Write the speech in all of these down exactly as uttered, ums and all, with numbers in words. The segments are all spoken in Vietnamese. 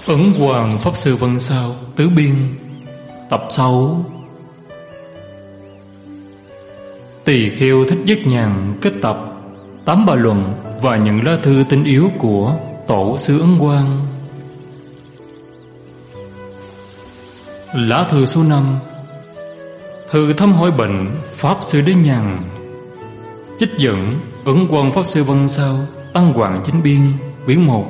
Ấn Hoàng Pháp Sư Văn Sao Tứ Biên Tập sáu. Tỳ Kheo Thích Giác Nhàn kết tập tám bài luận và những lá thư tinh yếu của Tổ sư Ấn Quang. Lá thư số năm. Thư thăm hỏi bệnh Pháp Sư Đế Nhàn. Trích dẫn Ấn Quang Pháp Sư Văn Sao Tăng Hoàng Chính Biên quyển một.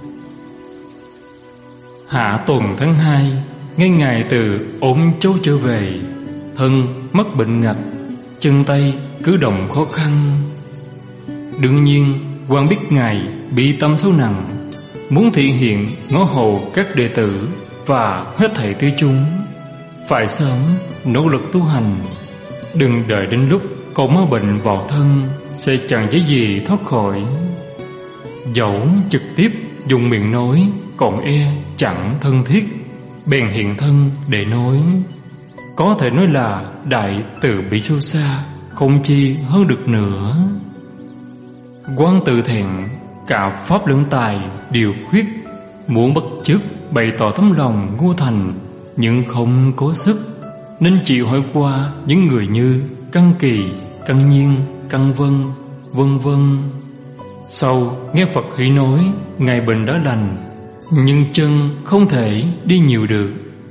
Hạ tuần tháng hai, ngay ngày từ ốm châu trở về, thân mắc bệnh ngặt, chân tay cử động khó khăn. Đương nhiên quan biết ngài bị tâm xấu nặng, muốn thị hiện ngó hầu các đệ tử và hết thảy tứ chúng phải sớm nỗ lực tu hành, đừng đợi đến lúc có ma bệnh vào thân sẽ chẳng dễ gì thoát khỏi. Dẫu trực tiếp dùng miệng nói còn e chẳng thân thiết, bèn hiện thân để nói, có thể nói là đại từ bi sâu xa, không chi hơn được nữa. Quan tự thẹn, cả pháp lẫn tài đều khuyết, muốn bắt chước bày tỏ tấm lòng ngu thành, nhưng không có sức, nên chịu hỏi qua những người như Căn Kỳ, Căn Nhiên, Căn Vân, vân vân. Sau nghe Phật hỷ nói ngài bệnh đã lành, nhưng chân không thể đi nhiều được.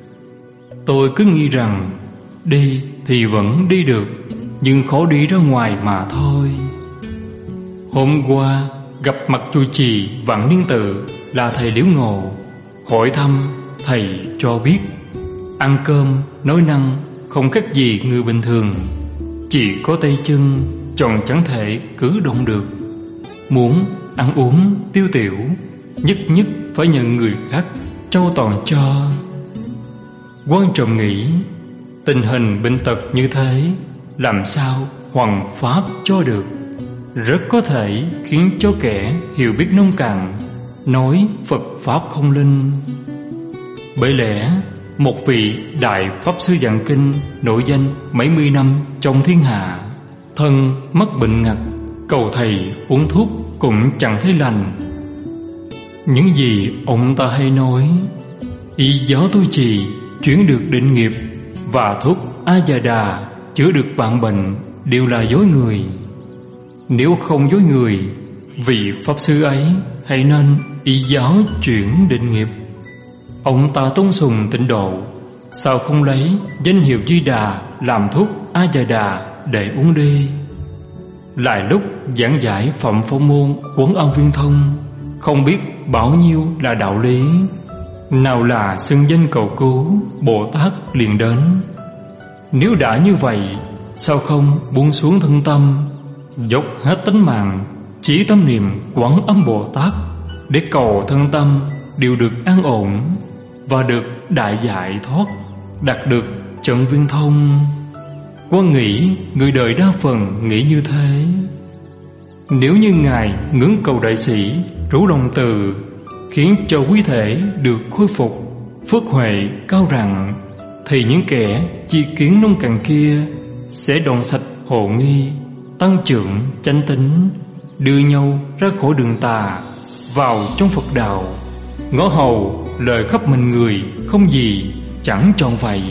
Tôi cứ nghĩ rằng đi thì vẫn đi được, nhưng khó đi ra ngoài mà thôi. Hôm qua gặp mặt trụ trì Vạn Niên Tự là thầy Liễu Ngộ, hỏi thăm thầy cho biết ăn cơm nói năng không khác gì người bình thường, chỉ có tay chân tròn chẳng thể cử động được. Muốn ăn uống tiêu tiểu, nhất nhất phải nhận người khác trao toàn cho. Quan trọng nghĩ tình hình bệnh tật như thế, làm sao hoằng pháp cho được, rất có thể khiến cho kẻ hiểu biết nông cạn nói Phật pháp không linh. Bởi lẽ một vị đại pháp sư giảng kinh nổi danh mấy mươi năm trong thiên hạ, thân mắc bệnh ngặt, cầu thầy uống thuốc cũng chẳng thấy lành. Những gì ông ta hay nói, y giáo tu trì chuyển được định nghiệp và thuốc A Già Đà chữa được vạn bệnh đều là dối người. Nếu không dối người, vị pháp sư ấy hãy nên y giáo chuyển định nghiệp. Ông ta tôn sùng tịnh độ, sao không lấy danh hiệu Di Đà làm thuốc A Già Đà để uống đi? Lại lúc giảng giải Phẩm Phổ Môn Quán Âm Viên Thông, không biết bao nhiêu là đạo lý, nào là xưng danh cầu cứu, Bồ Tát liền đến. Nếu đã như vậy, sao không buông xuống thân tâm, dốc hết tánh mạng, chỉ tâm niệm Quán Âm Bồ Tát, để cầu thân tâm đều được an ổn và được đại giải thoát, đạt được trận viên thông. Quan nghĩ người đời đa phần nghĩ như thế. Nếu như ngài ngưỡng cầu đại sĩ rủ lòng từ, khiến cho quý thể được khôi phục, phước huệ cao rạng, thì những kẻ chi kiến nông cạn kia sẽ đoạn sạch hồ nghi, tăng trưởng chánh tín, đưa nhau ra khỏi đường tà, vào trong Phật đạo. Ngõ hầu lời khắp mình người không gì chẳng tròn vậy.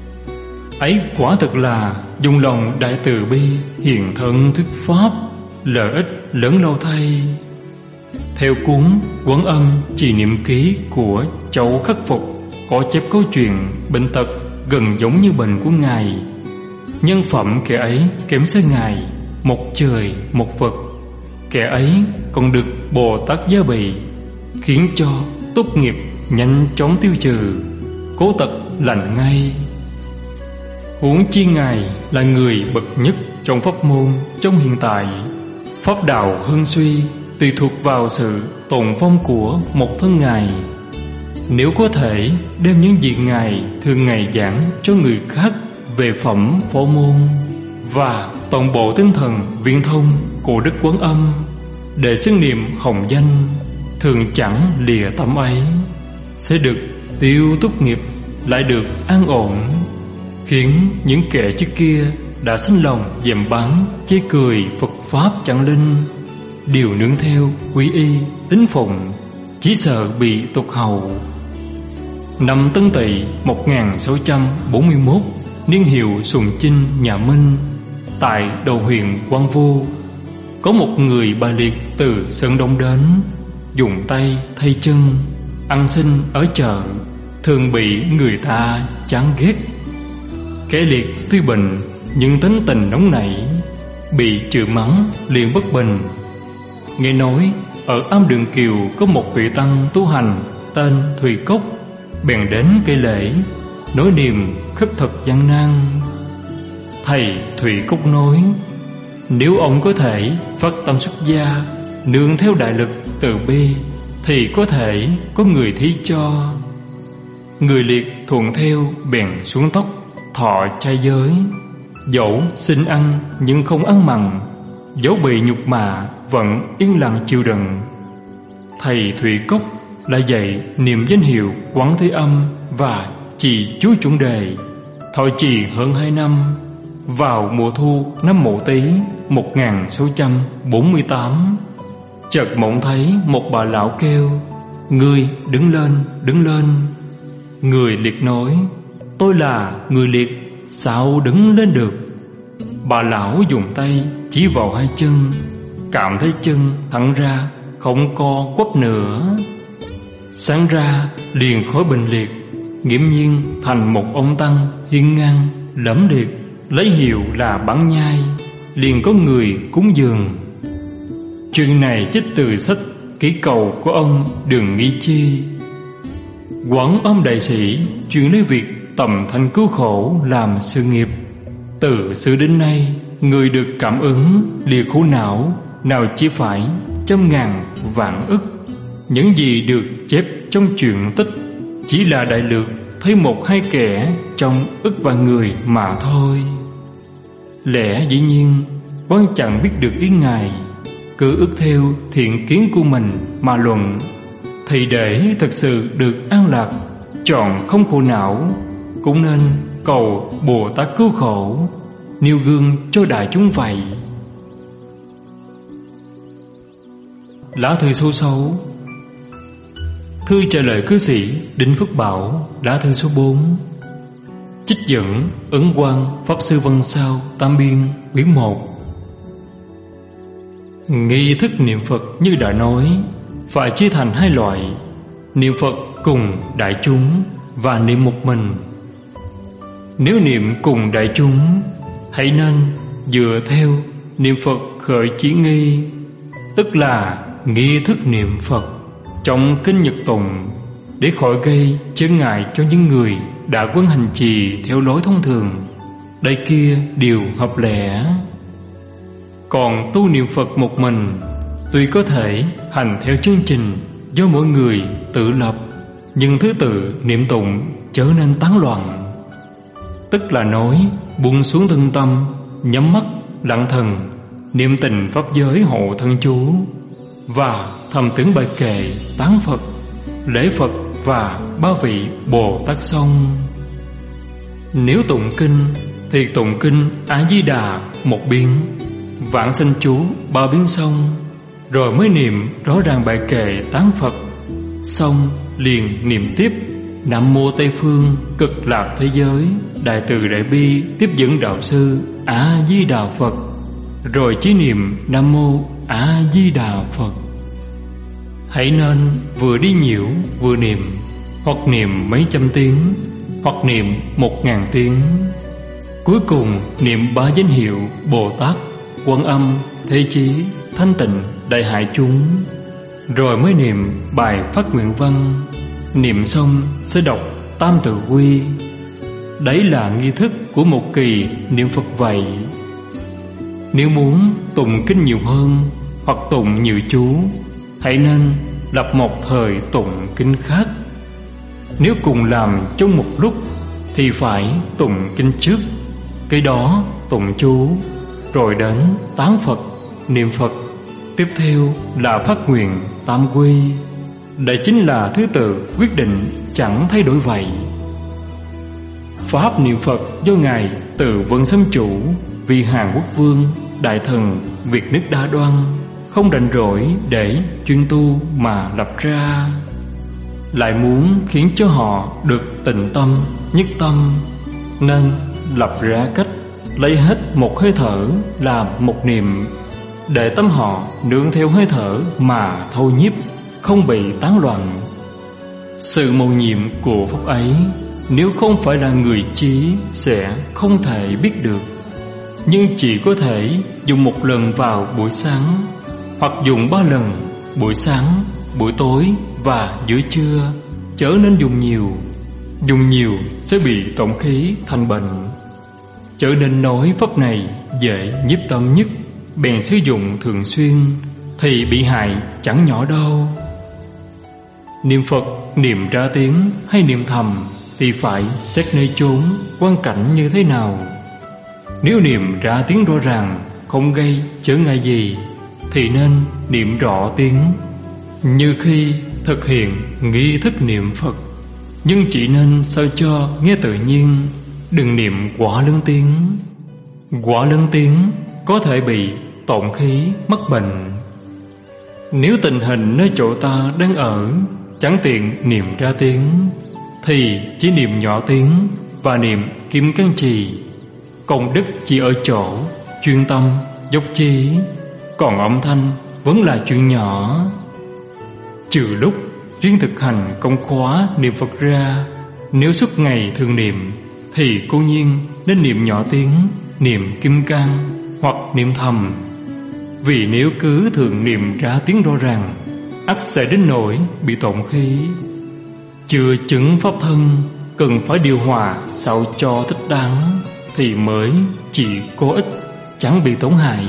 Ấy quả thực là dùng lòng đại từ bi hiền thân thuyết pháp, lợi ích lớn lao thay. Theo cuốn Quán Âm Trì Niệm Ký của Châu Khắc Phục có chép câu chuyện bệnh tật gần giống như bệnh của ngài. Nhân phẩm kẻ ấy kém xa ngài một trời một vực. Kẻ ấy còn được Bồ Tát gia bì, khiến cho tốt nghiệp nhanh chóng tiêu trừ, cố tật lành ngay. Huống chi ngài là người bậc nhất trong pháp môn trong hiện tại. Pháp đạo hưng suy tùy thuộc vào sự tồn vong của một thân ngài. Nếu có thể đem những gì ngài thường ngày giảng cho người khác về Phẩm Phổ Môn và toàn bộ tinh thần viên thông của Đức Quán Âm để xưng niệm hồng danh, thường chẳng lìa tâm ấy, sẽ được tiêu túc nghiệp, lại được an ổn, khiến những kẻ trước kia đã sinh lòng dèm báng chê cười Phật pháp chẳng linh, đều nương theo quy y tín phụng, chỉ sợ bị tục hầu. Năm Tân Tỵ một nghìn sáu trăm bốn mươi mốt, niên hiệu Sùng Chinh nhà Minh, tại đầu huyện Quang Vô, có một người bà liệt từ Sơn Đông đến, dùng tay thay chân, ăn xin ở chợ, thường bị người ta chán ghét. Kẻ liệt tuy bệnh nhưng tính tình nóng nảy, bị chửi mắng liền bất bình. Nghe nói ở Am Đường Kiều có một vị tăng tu hành tên Thùy Cốc, bèn đến cây lễ, nói niềm khất thực gian nan. Thầy Thùy Cốc nói, nếu ông có thể phát tâm xuất gia, nương theo đại lực từ bi, thì có thể có người thí cho. Người liệt thuận theo bèn xuống tóc, thọ chay giới, dẫu xin ăn nhưng không ăn mặn, dẫu bị nhục mạ vẫn yên lặng chịu đựng. Thầy Thùy Cốc lại dạy niệm danh hiệu Quán Thế Âm và trì chú chuẩn đề, thọ trì hơn hai năm. Vào mùa thu năm Mậu Tý một nghìn sáu trăm bốn mươi tám, chợt mộng thấy một bà lão kêu, "Ngươi đứng lên, đứng lên." Người liệt nói, "Tôi là người liệt, sao đứng lên được?" Bà lão dùng tay chỉ vào hai chân, cảm thấy chân thẳng ra, không co quắp nữa. Sáng ra liền khỏi bệnh liệt, nghiễm nhiên thành một ông tăng hiên ngang lẫm liệt, lấy hiệu là Bản Nhai, liền có người cúng dường. Chuyện này trích từ sách Kỷ Cầu của ông Đường Nghi Chi. Quán Âm đại sĩ chuyên lấy việc tầm thanh cứu khổ làm sự nghiệp. Từ xưa đến nay, người được cảm ứng lìa khổ não nào chỉ phải trăm ngàn vạn ức. Những gì được chép trong truyện tích chỉ là đại lược thấy một hai kẻ trong ức vạn người mà thôi. Lẽ dĩ nhiên quan chẳng biết được ý Ngài, cứ ước theo thiện kiến của mình mà luận, thì để thực sự được an lạc, chọn không khổ não, cũng nên cầu Bồ Tát cứu khổ, nêu gương cho đại chúng vậy. Lá thư số sáu. Thư trả lời cư sĩ Đinh Phước Bảo, lá thư số bốn. Trích dẫn Ấn Quang Pháp Sư Văn Sao Tam Biên quyển một. Nghi thức niệm Phật như đã nói phải chia thành hai loại: niệm Phật cùng đại chúng và niệm một mình. Nếu niệm cùng đại chúng, hãy nên dựa theo niệm Phật khởi chí nghi, tức là nghi thức niệm Phật trong kinh Nhật Tụng, để khỏi gây chướng ngại cho những người đã quân hành trì theo lối thông thường. Đây kia đều hợp lẽ. Còn tu niệm Phật một mình, tuy có thể hành theo chương trình do mỗi người tự lập, nhưng thứ tự niệm tụng trở nên tán loạn. Tức là nói buông xuống thân tâm, nhắm mắt lặng thần, niệm tình pháp giới hộ thân chú, và thầm tưởng bài kệ tán Phật, lễ Phật và ba vị Bồ Tát xong. Nếu tụng kinh thì tụng kinh A Di Đà một biến, vãng sanh chú ba biến xong, rồi mới niệm rõ ràng bài kệ tán Phật. Xong liền niệm tiếp Nam Mô Tây Phương Cực Lạc Thế Giới Đại Từ Đại Bi Tiếp Dẫn Đạo Sư A Di Đà Phật, rồi chỉ niệm Nam Mô A Di Đà Phật. Hãy nên vừa đi nhiễu vừa niệm, hoặc niệm mấy trăm tiếng, hoặc niệm một ngàn tiếng. Cuối cùng niệm ba danh hiệu Bồ Tát, Quan Âm, Thế Chí, Thanh Tịnh, Đại Hải chúng, rồi mới niệm bài phát nguyện văn. Niệm xong sẽ đọc Tam Tự Quy. Đấy là nghi thức của một kỳ niệm Phật vậy. Nếu muốn tụng kinh nhiều hơn hoặc tụng nhiều chú, hãy nên lập một thời tụng kinh khác. Nếu cùng làm trong một lúc thì phải tụng kinh trước, cái đó tụng chú, rồi đến tán Phật, niệm Phật, tiếp theo là phát nguyện tam quy. Đây chính là thứ tự quyết định chẳng thay đổi vậy. Pháp niệm Phật do Ngài Từ Vân Sâm Chủ, vì Hàn Quốc Vương, Đại Thần Việt nước Đa Đoan không rảnh rỗi để chuyên tu mà lập ra. lại muốn khiến cho họ được tịnh tâm, nhất tâm, nên lập ra cách lấy hết một hơi thở làm một niệm, để tâm họ nương theo hơi thở mà thâu nhiếp, không bị tán loạn. Sự mầu nhiệm của pháp ấy, nếu không phải là người trí sẽ không thể biết được, nhưng chỉ có thể dùng một lần vào buổi sáng, hoặc dùng ba lần, buổi sáng, buổi tối và giữa trưa, chớ nên dùng nhiều. Dùng nhiều sẽ bị tổn khí thành bệnh. Chớ nên nói pháp này dễ nhiếp tâm nhất, bèn sử dụng thường xuyên, thì bị hại chẳng nhỏ đâu. Niệm Phật, niệm ra tiếng hay niệm thầm thì phải xét nơi chốn, quan cảnh như thế nào. Nếu niệm ra tiếng rõ ràng, không gây trở ngại gì, thì nên niệm rõ tiếng, như khi thực hiện nghi thức niệm Phật. Nhưng chỉ nên sao cho nghe tự nhiên, đừng niệm quá lớn tiếng. Quá lớn tiếng có thể bị tổn khí, mắc bệnh. Nếu tình hình nơi chỗ ta đang ở chẳng tiện niệm ra tiếng, thì chỉ niệm nhỏ tiếng và niệm kim cang trì. Công đức chỉ ở chỗ chuyên tâm, dốc chí, còn âm thanh vẫn là chuyện nhỏ. Trừ lúc riêng thực hành công khóa niệm Phật ra, nếu suốt ngày thường niệm thì cố nhiên nên niệm nhỏ tiếng, niệm kim cang hoặc niệm thầm. Vì nếu cứ thường niệm ra tiếng rõ ràng, ắt sẽ đến nỗi bị tổn khí. Chưa chứng pháp thân, cần phải điều hòa sao cho thích đáng, thì mới chỉ có ích, chẳng bị tổn hại.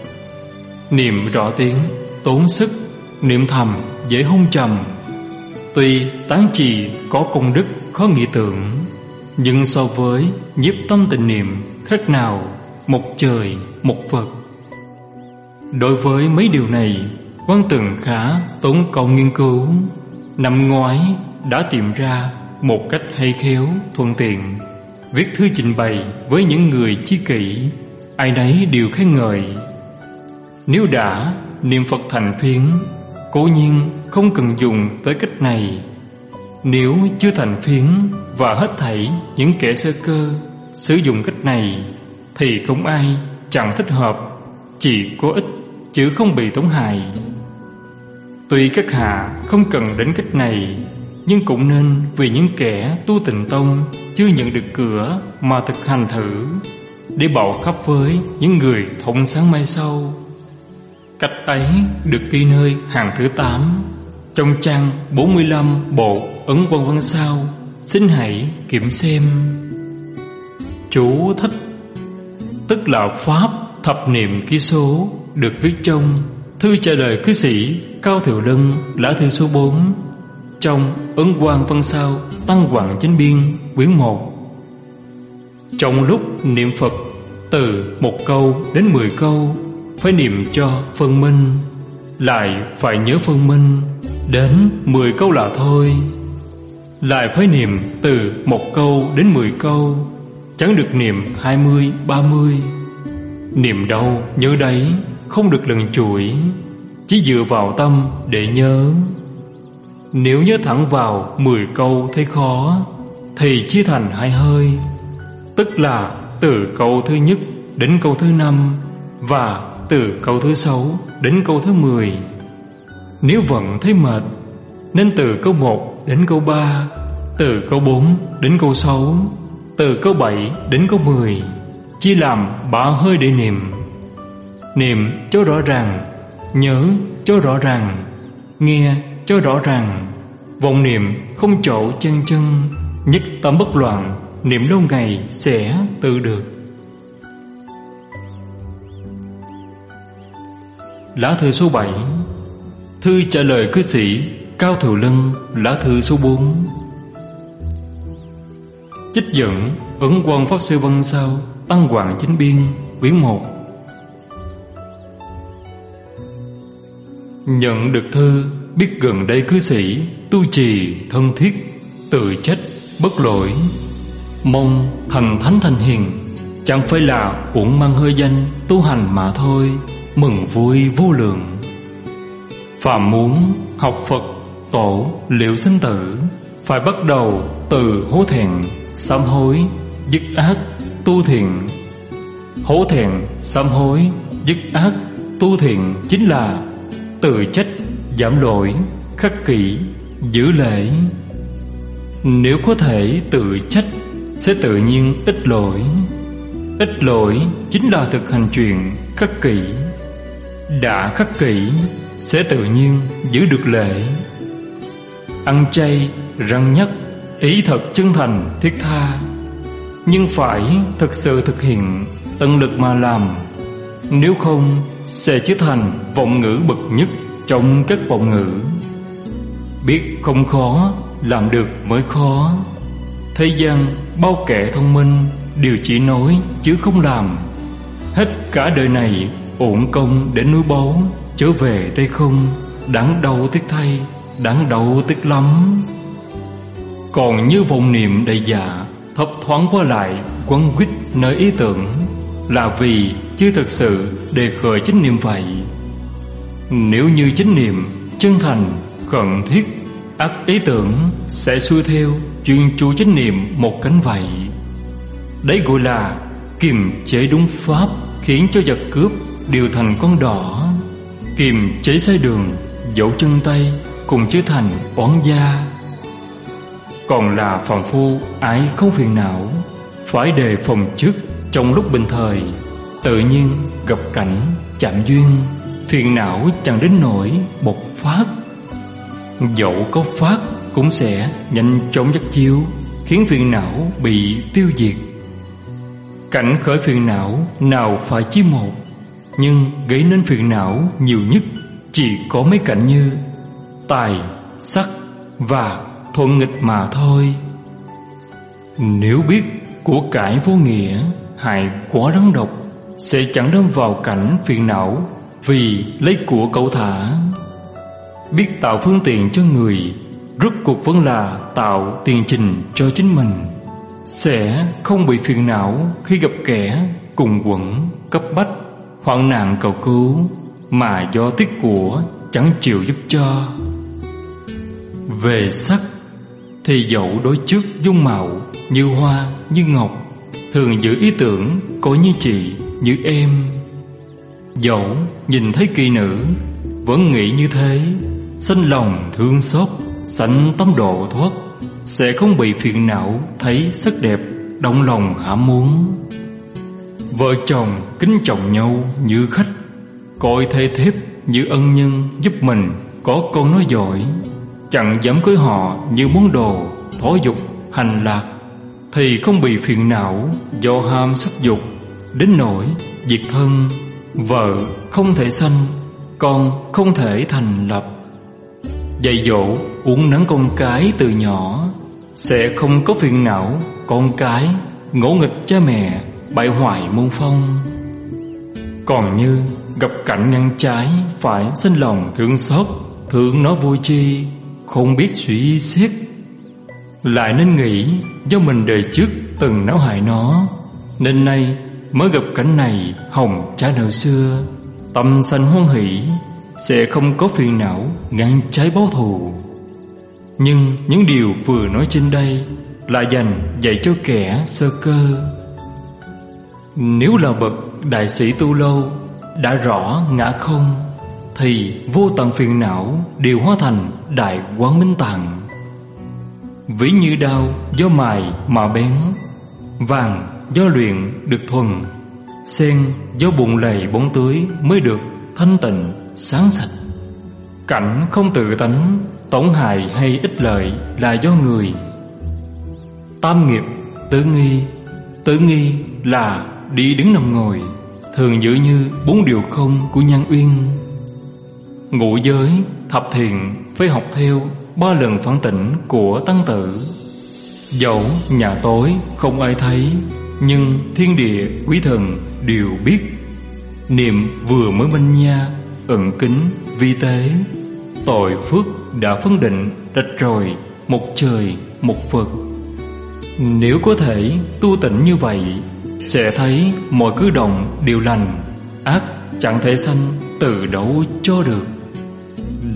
Niệm rõ tiếng tốn sức, niệm thầm dễ hôn trầm. Tuy tán trì có công đức khó nghĩ tưởng, nhưng so với nhiếp tâm tịnh niệm khác nào một trời một vực. Đối với mấy điều này, Quan Tường khá tốn công nghiên cứu. Năm ngoái đã tìm ra một cách hay khéo, thuận tiện, viết thư trình bày với những người chi kỷ, ai nấy đều khen ngợi. Nếu đã niệm Phật thành phiến, cố nhiên không cần dùng tới cách này. Nếu chưa thành phiến và hết thảy những kẻ sơ cơ sử dụng cách này, thì không ai chẳng thích hợp, chỉ có ích chứ không bị tổn hại. Tuy các hạ không cần đến cách này, nhưng cũng nên vì những kẻ tu Tịnh Tông chưa nhận được cửa mà thực hành thử, để bảo khắp với những người thông sáng mai sau. Cách ấy được ghi nơi hàng thứ tám trong trang bốn mươi lăm bộ Ấn Quan Văn Sao, xin hãy kiểm xem. Chú thích: tức là pháp thập niệm ký số, được viết trong thư trả lời cư sĩ Cao Thiệu Lân, lá thư số bốn, trong Ấn Quan Văn Sao Tăng Hoàng Chánh Biên quyển một. Trong lúc niệm Phật, từ một câu đến mười câu phải niệm cho phân minh, lại phải nhớ phân minh đến mười câu là thôi. Lại phải niệm từ một câu đến mười câu, chẳng được niệm hai mươi, ba mươi. Niệm đâu nhớ đấy, không được lần chuỗi, chỉ dựa vào tâm để nhớ. Nếu nhớ thẳng vào mười câu thấy khó, thì chia thành hai hơi, tức là từ câu thứ nhất đến câu thứ năm, và từ câu thứ sáu đến câu thứ mười. Nếu vẫn thấy mệt, nên từ câu một đến câu ba, từ câu bốn đến câu sáu, từ câu bảy đến câu mười, chia làm ba hơi để niệm. Niệm cho rõ ràng, nhớ cho rõ ràng, nghe cho rõ ràng. Vọng niệm không chỗ chân chân, nhất tâm bất loạn, niệm lâu ngày sẽ tự được. Lá thư số bảy, thư trả lời cư sĩ Cao Thiệu Lân, lá thư số bốn. Trích dẫn Ấn Quan Pháp Sư Văn Sao Tăng Hoàng Chánh Biên quyển một. Nhận được thư, biết gần đây cư sĩ tu trì thân thiết, tự trách bất lỗi, mong thành thánh thành hiền, chẳng phải là uổng mang hơi danh tu hành mà thôi, mừng vui vô lượng. Phàm muốn học Phật, cổ liệu sinh tử, phải bắt đầu từ hổ thẹn, sám hối, dứt ác, tu thiện. Hổ thẹn, sám hối, dứt ác, tu thiện chính là tự trách, giảm lỗi, khắc kỷ, giữ lễ. Nếu có thể tự trách, sẽ tự nhiên ít lỗi. Ít lỗi chính là thực hành chuyện khắc kỷ. Đã khắc kỷ, sẽ tự nhiên giữ được lễ. Ăn chay, răn nhắc, ý thật chân thành, thiết tha, nhưng phải thực sự thực hiện, tận lực mà làm. Nếu không, sẽ trở thành vọng ngữ bậc nhất trong các vọng ngữ. Biết không khó, làm được mới khó. Thế gian bao kẻ thông minh đều chỉ nói chứ không làm. Hết cả đời này uổng công để núi báu, trở về tay không, đáng đau tiếc thay, đáng đau tiếc lắm. Còn như vọng niệm đầy dạ, thấp thoáng qua lại quấn quýt nơi ý tưởng, là vì chưa thực sự đề khởi chánh niệm vậy. Nếu như chánh niệm chân thành, khẩn thiết, ắt ý tưởng sẽ xuôi theo chuyên chú chánh niệm một cánh vậy. Đấy gọi là kiềm chế đúng pháp, khiến cho vật cướp đều thành con đỏ. Kiềm chế sai đường, dẫu chân tay cùng trở thành oán gia. Còn là phàm phu ái không phiền não, phải đề phòng trước trong lúc bình thời. Tự nhiên gặp cảnh chạm duyên, phiền não chẳng đến nỗi bộc phát. Dẫu có phát cũng sẽ nhanh chóng dắt chiếu, khiến phiền não bị tiêu diệt. Cảnh khởi phiền não nào phải chỉ một, nhưng gây nên phiền não nhiều nhất chỉ có mấy cảnh như tài, sắc và thuận nghịch mà thôi. Nếu biết của cải vô nghĩa, hại quá rắn độc, sẽ chẳng đâm vào cảnh phiền não vì lấy của cẩu thả. Biết tạo phương tiện cho người, rốt cuộc vẫn là tạo tiền trình cho chính mình, sẽ không bị phiền não khi gặp kẻ cùng quẫn, cấp bách, hoạn nạn cầu cứu, mà do tiếc của chẳng chịu giúp cho. Về sắc thì dẫu đối trước dung mạo như hoa như ngọc, thường giữ ý tưởng có như chị như em. Dẫu nhìn thấy kỳ nữ vẫn nghĩ như thế, sanh lòng thương xót, sanh tâm độ thoát, sẽ không bị phiền não thấy sắc đẹp động lòng hãm muốn. Vợ chồng kính trọng nhau như khách, coi thê thiếp như ân nhân giúp mình có con nói giỏi, chẳng dám cưới họ như món đồ thỏa dục hành lạc, thì không bị phiền não do ham sắc dục đến nỗi diệt thân. Vợ không thể sanh, con không thể thành lập. Dạy dỗ uốn nắn con cái từ nhỏ, sẽ không có phiền não con cái ngỗ nghịch cha mẹ, bại hoại môn phong. Còn như gặp cảnh ngăn trái, phải sinh lòng thương xót, thương nó vô chi, không biết suy xét, lại nên nghĩ do mình đời trước từng náo hại nó, nên nay mới gặp cảnh này hồng trả nợ xưa. Tâm sanh hoan hỷ, sẽ không có phiền não ngăn trái báo thù. Nhưng những điều vừa nói trên đây là dành dạy cho kẻ sơ cơ. Nếu là bậc đại sĩ tu lâu, đã rõ ngã không, thì vô tận phiền não đều hóa thành đại quán minh tạng. Ví như đao do mài mà bén, vàng do luyện được thuần, sen do bùn lầy bóng tưới mới được thanh tịnh sáng sạch. Cảnh không tự tánh, tổn hại hay ích lợi là do người. Tam nghiệp tứ nghi, tứ nghi là đi đứng nằm ngồi, thường giữ như bốn điều không của Nhan Uyên. Ngũ giới thập thiện phải học theo ba lần phản tỉnh của tăng tử. Dẫu nhà tối không ai thấy, nhưng thiên địa quý thần đều biết. Niệm vừa mới minh nha, ẩn kính vi tế, tội phước đã phân định rạch rồi, một trời một vực. Nếu có thể tu tịnh như vậy, sẽ thấy mọi cử động đều lành, ác chẳng thể sanh từ đâu cho được.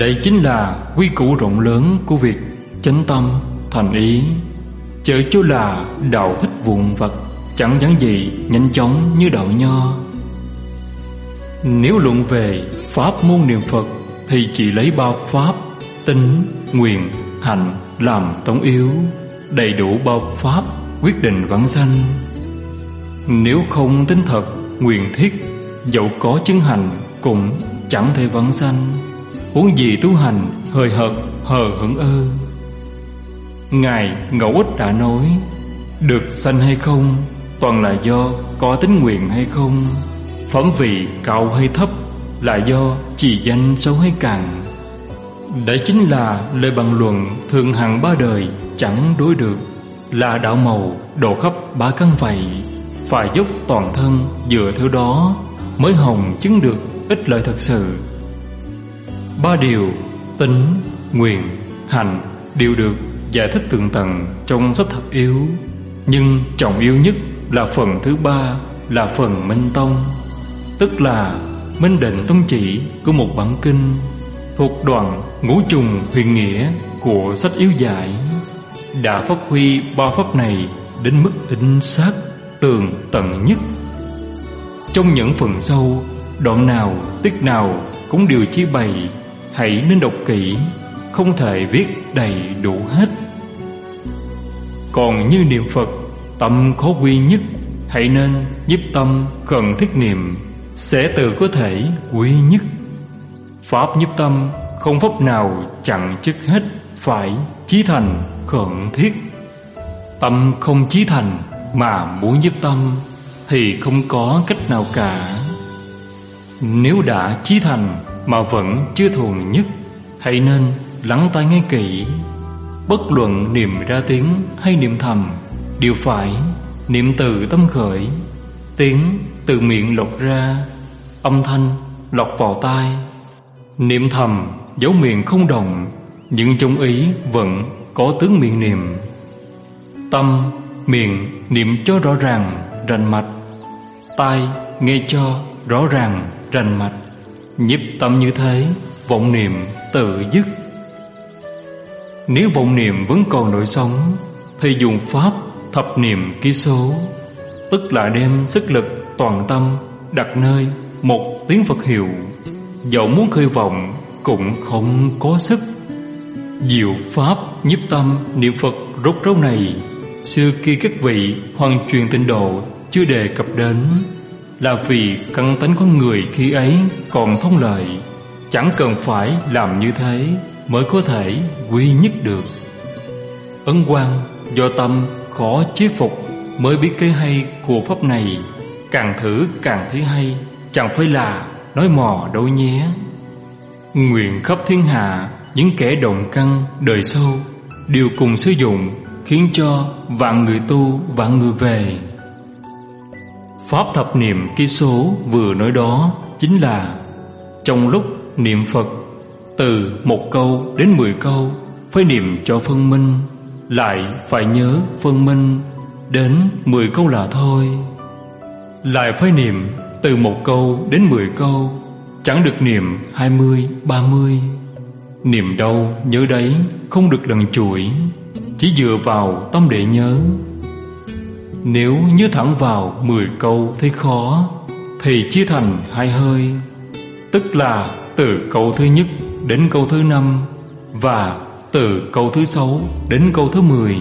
Đây chính là quy củ rộng lớn của việc chánh tâm thành ý. Chớ chỗ là đạo thích vụn vặt, chẳng dáng gì nhanh chóng như đạo nho. Nếu luận về pháp môn niệm Phật thì chỉ lấy ba pháp tín, nguyện, hành làm tổng yếu. Đầy đủ ba pháp quyết định vãng sanh. Nếu không tín thật, nguyện thiết, dẫu có chứng hành cũng chẳng thể vãng sanh. Huống gì tu hành hời hợt hờ hững ơ. Ngài Ngẫu Ích đã nói, được sanh hay không toàn là do có tín nguyện hay không. Phẩm vị cao hay thấp là do trì danh xấu hay càng. Đấy chính là lời bàn luận thường hằng ba đời chẳng đối được, là đạo màu độ khắp ba căn vậy. Phải dốc toàn thân dựa theo đó mới hồng chứng được ích lợi thật sự. Ba điều tín, nguyện, hành đều được giải thích tường tận trong sách thập yếu. Nhưng trọng yếu nhất là phần thứ ba, là phần minh tông, tức là minh định tông chỉ của một bản kinh, thuộc đoạn ngũ trùng huyền nghĩa của sách yếu giải. Đã phát huy ba pháp này đến mức chính xác tường tận nhất. Trong những phần sâu, đoạn nào tiết nào cũng đều chỉ bày, hãy nên đọc kỹ, không thể viết đầy đủ hết. Còn như niệm Phật, tâm khó quy nhất, hãy nên nhiếp tâm khẩn thiết niệm, sẽ tự có thể quy nhất. Pháp nhiếp tâm không pháp nào chặn chức hết, phải chí thành khẩn thiết. Tâm không chí thành mà muốn nhiếp tâm thì không có cách nào cả. Nếu đã chí thành mà vẫn chưa thuần nhất, hãy nên lắng tai nghe kỹ. Bất luận niệm ra tiếng hay niệm thầm, đều phải niệm từ tâm khởi. Tiếng từ miệng lọt ra, âm thanh lọt vào tai. Niệm thầm dấu miệng không động, nhưng trong ý vẫn có tướng miệng niệm. Tâm, miệng niệm cho rõ ràng, rành mạch. Tai nghe cho rõ ràng, rành mạch. Nhiếp tâm như thế, vọng niệm tự dứt. Nếu vọng niệm vẫn còn nổi sống thì dùng pháp thập niệm ký số, tức là đem sức lực toàn tâm đặt nơi một tiếng Phật hiệu. Dẫu muốn khơi vọng cũng không có sức. Diệu pháp nhiếp tâm niệm Phật rốt ráo này, xưa kia các vị hoàng truyền tịnh độ chưa đề cập đến, là vì căn tánh con người khi ấy còn thông lợi. Chẳng cần phải làm như thế mới có thể quy nhất được. Ấn Quang do tâm khó chiết phục mới biết cái hay của pháp này. Càng thử càng thấy hay, chẳng phải là nói mò đâu nhé. Nguyện khắp thiên hạ những kẻ động căn đời sâu đều cùng sử dụng, khiến cho vạn người tu vạn người về. Pháp thập niệm ký số vừa nói đó chính là trong lúc niệm Phật, từ một câu đến mười câu phải niệm cho phân minh, lại phải nhớ phân minh đến mười câu là thôi. Lại phải niệm từ một câu đến mười câu, chẳng được niệm hai mươi, ba mươi. Niệm đâu nhớ đấy, không được lần chuỗi, chỉ dựa vào tâm để nhớ. Nếu nhớ thẳng vào mười câu thấy khó, thì chia thành hai hơi, tức là từ câu thứ nhất đến câu thứ năm, và từ câu thứ sáu đến câu thứ mười.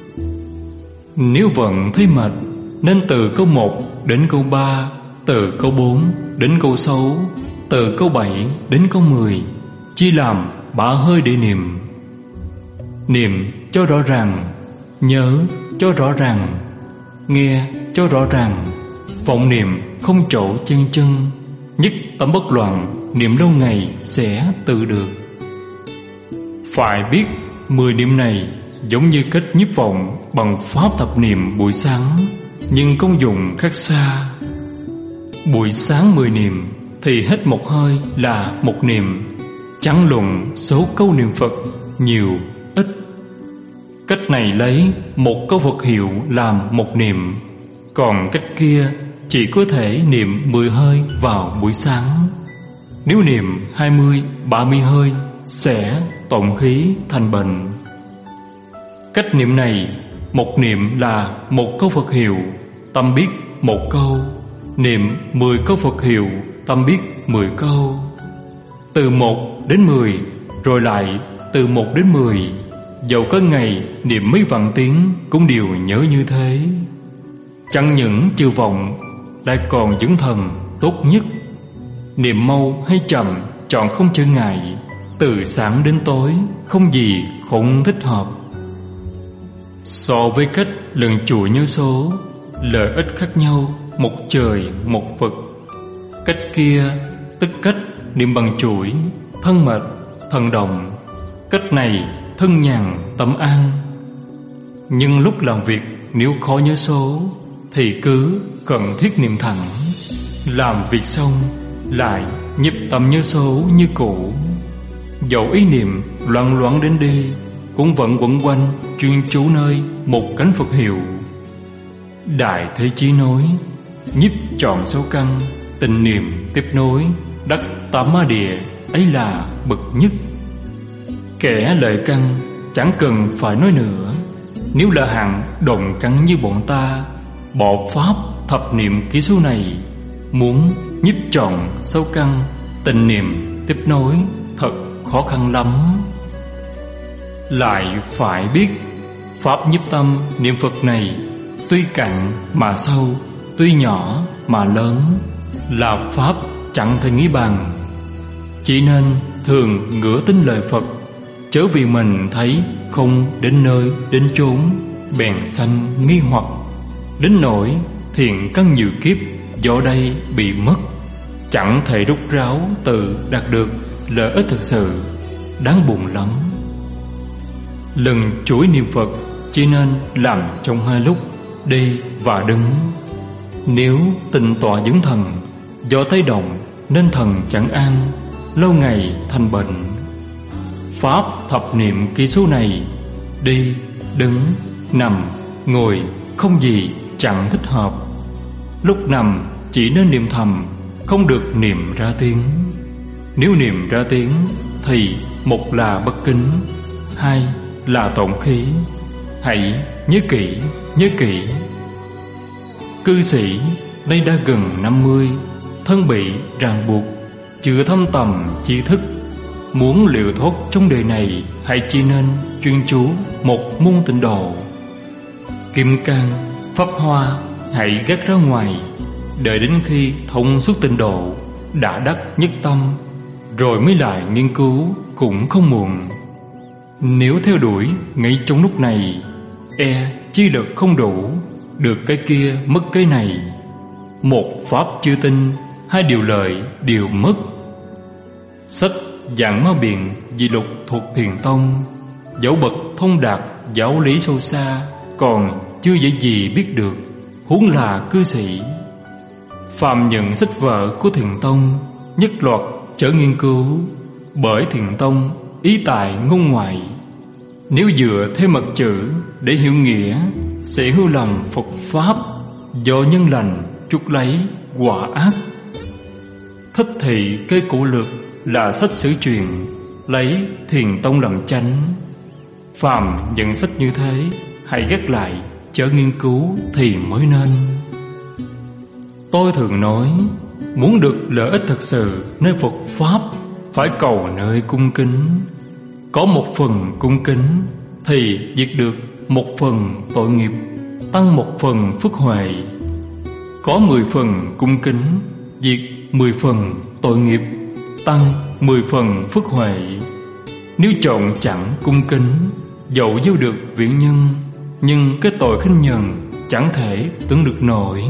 Nếu vẫn thấy mệt, nên từ câu một đến câu ba, từ câu bốn đến câu sáu, từ câu bảy đến câu mười, chia làm ba hơi để niệm. Niệm cho rõ ràng, nhớ cho rõ ràng, nghe cho rõ ràng. Vọng niệm không chỗ chen chân, nhất tâm bất loạn, niệm lâu ngày sẽ tự được. Phải biết mười niệm này giống như cách nhiếp vọng bằng pháp thập niệm buổi sáng, nhưng công dụng khác xa. Buổi sáng mười niệm thì hết một hơi là một niệm, chẳng luận số câu niệm Phật nhiều ít. Cách này lấy một câu Phật hiệu làm một niệm, còn cách kia chỉ có thể niệm mười hơi vào buổi sáng. Nếu niệm hai mươi, ba mươi hơi sẽ tổn khí thành bệnh. Cách niệm này, một niệm là một câu Phật hiệu, tâm biết một câu. Niệm mười câu Phật hiệu, tâm biết mười câu. Từ một đến mười, rồi lại từ một đến mười. Dẫu có ngày niệm mấy vạn tiếng cũng đều nhớ như thế. Chẳng những trừ vọng, lại còn dưỡng thần tốt nhất. Niệm mau hay chậm chọn không trở ngại. Từ sáng đến tối không gì không thích hợp. So với cách lần chuỗi nhớ số, lợi ích khác nhau một trời một vực. Cách kia tức cách niệm bằng chuỗi, thân mệt, thần động. Cách này thân nhàn, tâm an. Nhưng lúc làm việc nếu khó nhớ số thì cứ cần thiết niệm thẳng. Làm việc xong lại nhịp tâm nhớ số như cũ. Dẫu ý niệm loạn loạn đến đi cũng vẫn quẩn quanh chuyên chú nơi một cánh Phật hiệu. Đại Thế Chí nói: nhiếp chọn sáu căn, tình niệm tiếp nối, đắc tám ma địa, ấy là bậc nhất. Kẻ lợi căn chẳng cần phải nói nữa. Nếu là hạng đồng căn như bọn ta, bỏ pháp thập niệm ký số này, muốn nhiếp chọn sáu căn, tình niệm tiếp nối thật khó khăn lắm. Lại phải biết pháp nhiếp tâm niệm Phật này tuy cạn mà sâu, tuy nhỏ mà lớn, là pháp chẳng thể nghĩ bằng. Chỉ nên thường ngửa tin lời Phật, chớ vì mình thấy không đến nơi đến chốn bèn sanh nghi hoặc, đến nỗi thiện căn nhiều kiếp do đây bị mất, chẳng thể rút ráo tự đạt được lợi ích thực sự, đáng buồn lắm. Lần chuỗi niệm Phật chỉ nên làm trong hai lúc đi và đứng. Nếu tịnh tọa dưỡng thần, do thấy động nên thần chẳng an, lâu ngày thành bệnh. Pháp thập niệm ký số này, đi, đứng, nằm, ngồi không gì chẳng thích hợp. Lúc nằm chỉ nên niệm thầm, không được niệm ra tiếng. Nếu niệm ra tiếng thì một là bất kính, hai là tổn khí. Hãy nhớ kỹ, nhớ kỹ. Cư sĩ nay đã gần năm mươi, thân bị ràng buộc, chưa thâm tầm tri thức. Muốn liệu thoát trong đời này, hãy chỉ nên chuyên chú một môn tịnh độ. Kim cang, pháp hoa hãy gác ra ngoài, đợi đến khi thông suốt tịnh độ, đã đắc nhất tâm, rồi mới lại nghiên cứu cũng không muộn. Nếu theo đuổi ngay trong lúc này, e chi lực không đủ, được cái kia mất cái này. Một pháp chưa tinh, hai điều lợi đều mất. Sách Giảng Ma Biện Dị Lục thuộc Thiền Tông, dẫu bậc thông đạt giáo lý sâu xa, còn chưa dễ gì biết được, huống là cư sĩ. Phàm nhận sách vở của Thiền Tông, nhất loạt chớ nghiên cứu, bởi Thiền Tông ý tại ngôn ngoại. Nếu dựa theo mặt chữ để hiểu nghĩa, sẽ hư lầm Phật Pháp, do nhân lành trút lấy quả ác. Thích Thị Kê Cổ Lực là sách sử truyền, lấy Thiền Tông làm chánh. Phàm nhận sách như thế, hãy gác lại chớ nghiên cứu thì mới nên. Tôi thường nói, muốn được lợi ích thật sự nơi Phật Pháp, phải cầu nơi cung kính. Có một phần cung kính thì diệt được một phần tội nghiệp, tăng một phần phước huệ. Có mười phần cung kính, diệt mười phần tội nghiệp, tăng mười phần phước huệ. Nếu chọn chẳng cung kính, dẫu gieo được viễn nhân, nhưng cái tội khinh nhờn chẳng thể tưởng được nổi.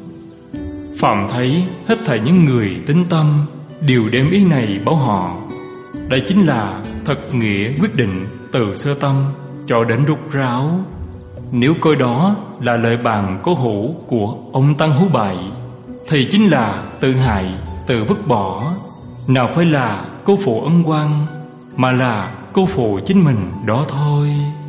Phạm thấy hết thảy những người tín tâm đều đem ý này bảo họ. Đây chính là thật nghĩa quyết định từ sơ tâm cho đến rút ráo. Nếu coi đó là lời bàn cố hữu của ông Tăng Hú Bại, thì chính là tự hại, tự vứt bỏ. Nào phải là cô phụ ân oán, mà là cô phụ chính mình đó thôi.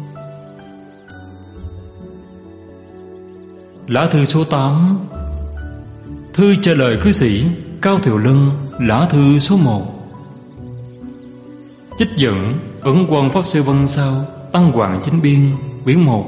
Lá thư số tám. Thư trả lời cư sĩ Cao Thiệu Lân, lá thư số một. Trích dẫn Ấn Quan Pháp Sư Văn Sao Tăng Hoàng Chính Biên quyển một.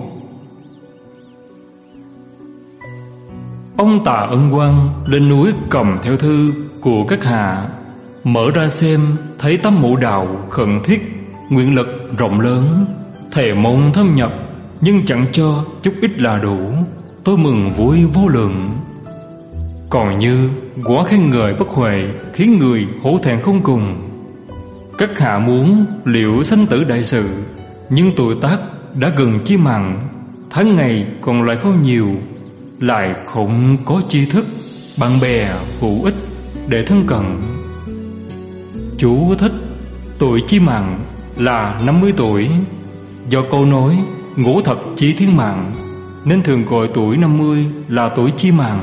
Ông Tạ Ân Quang lên núi cầm theo thư của các hạ, mở ra xem thấy tấm mộ đạo khẩn thiết, nguyện lực rộng lớn, thề mong thâm nhập, nhưng chẳng cho chút ít là đủ. Tôi mừng vui vô lượng. Còn như quá khen ngợi bất huệ, khiến người hổ thẹn không cùng. Các hạ muốn liệu sanh tử đại sự, nhưng tuổi tác đã gần chi mặn, tháng ngày còn lại không nhiều, lại không có tri thức, bạn bè hữu ích để thân cận. Chú thích: tuổi chi mặn là năm mươi tuổi. Do câu nói ngũ thập chí thiên mạng nên thường gọi tuổi năm mươi là tuổi chi mặn.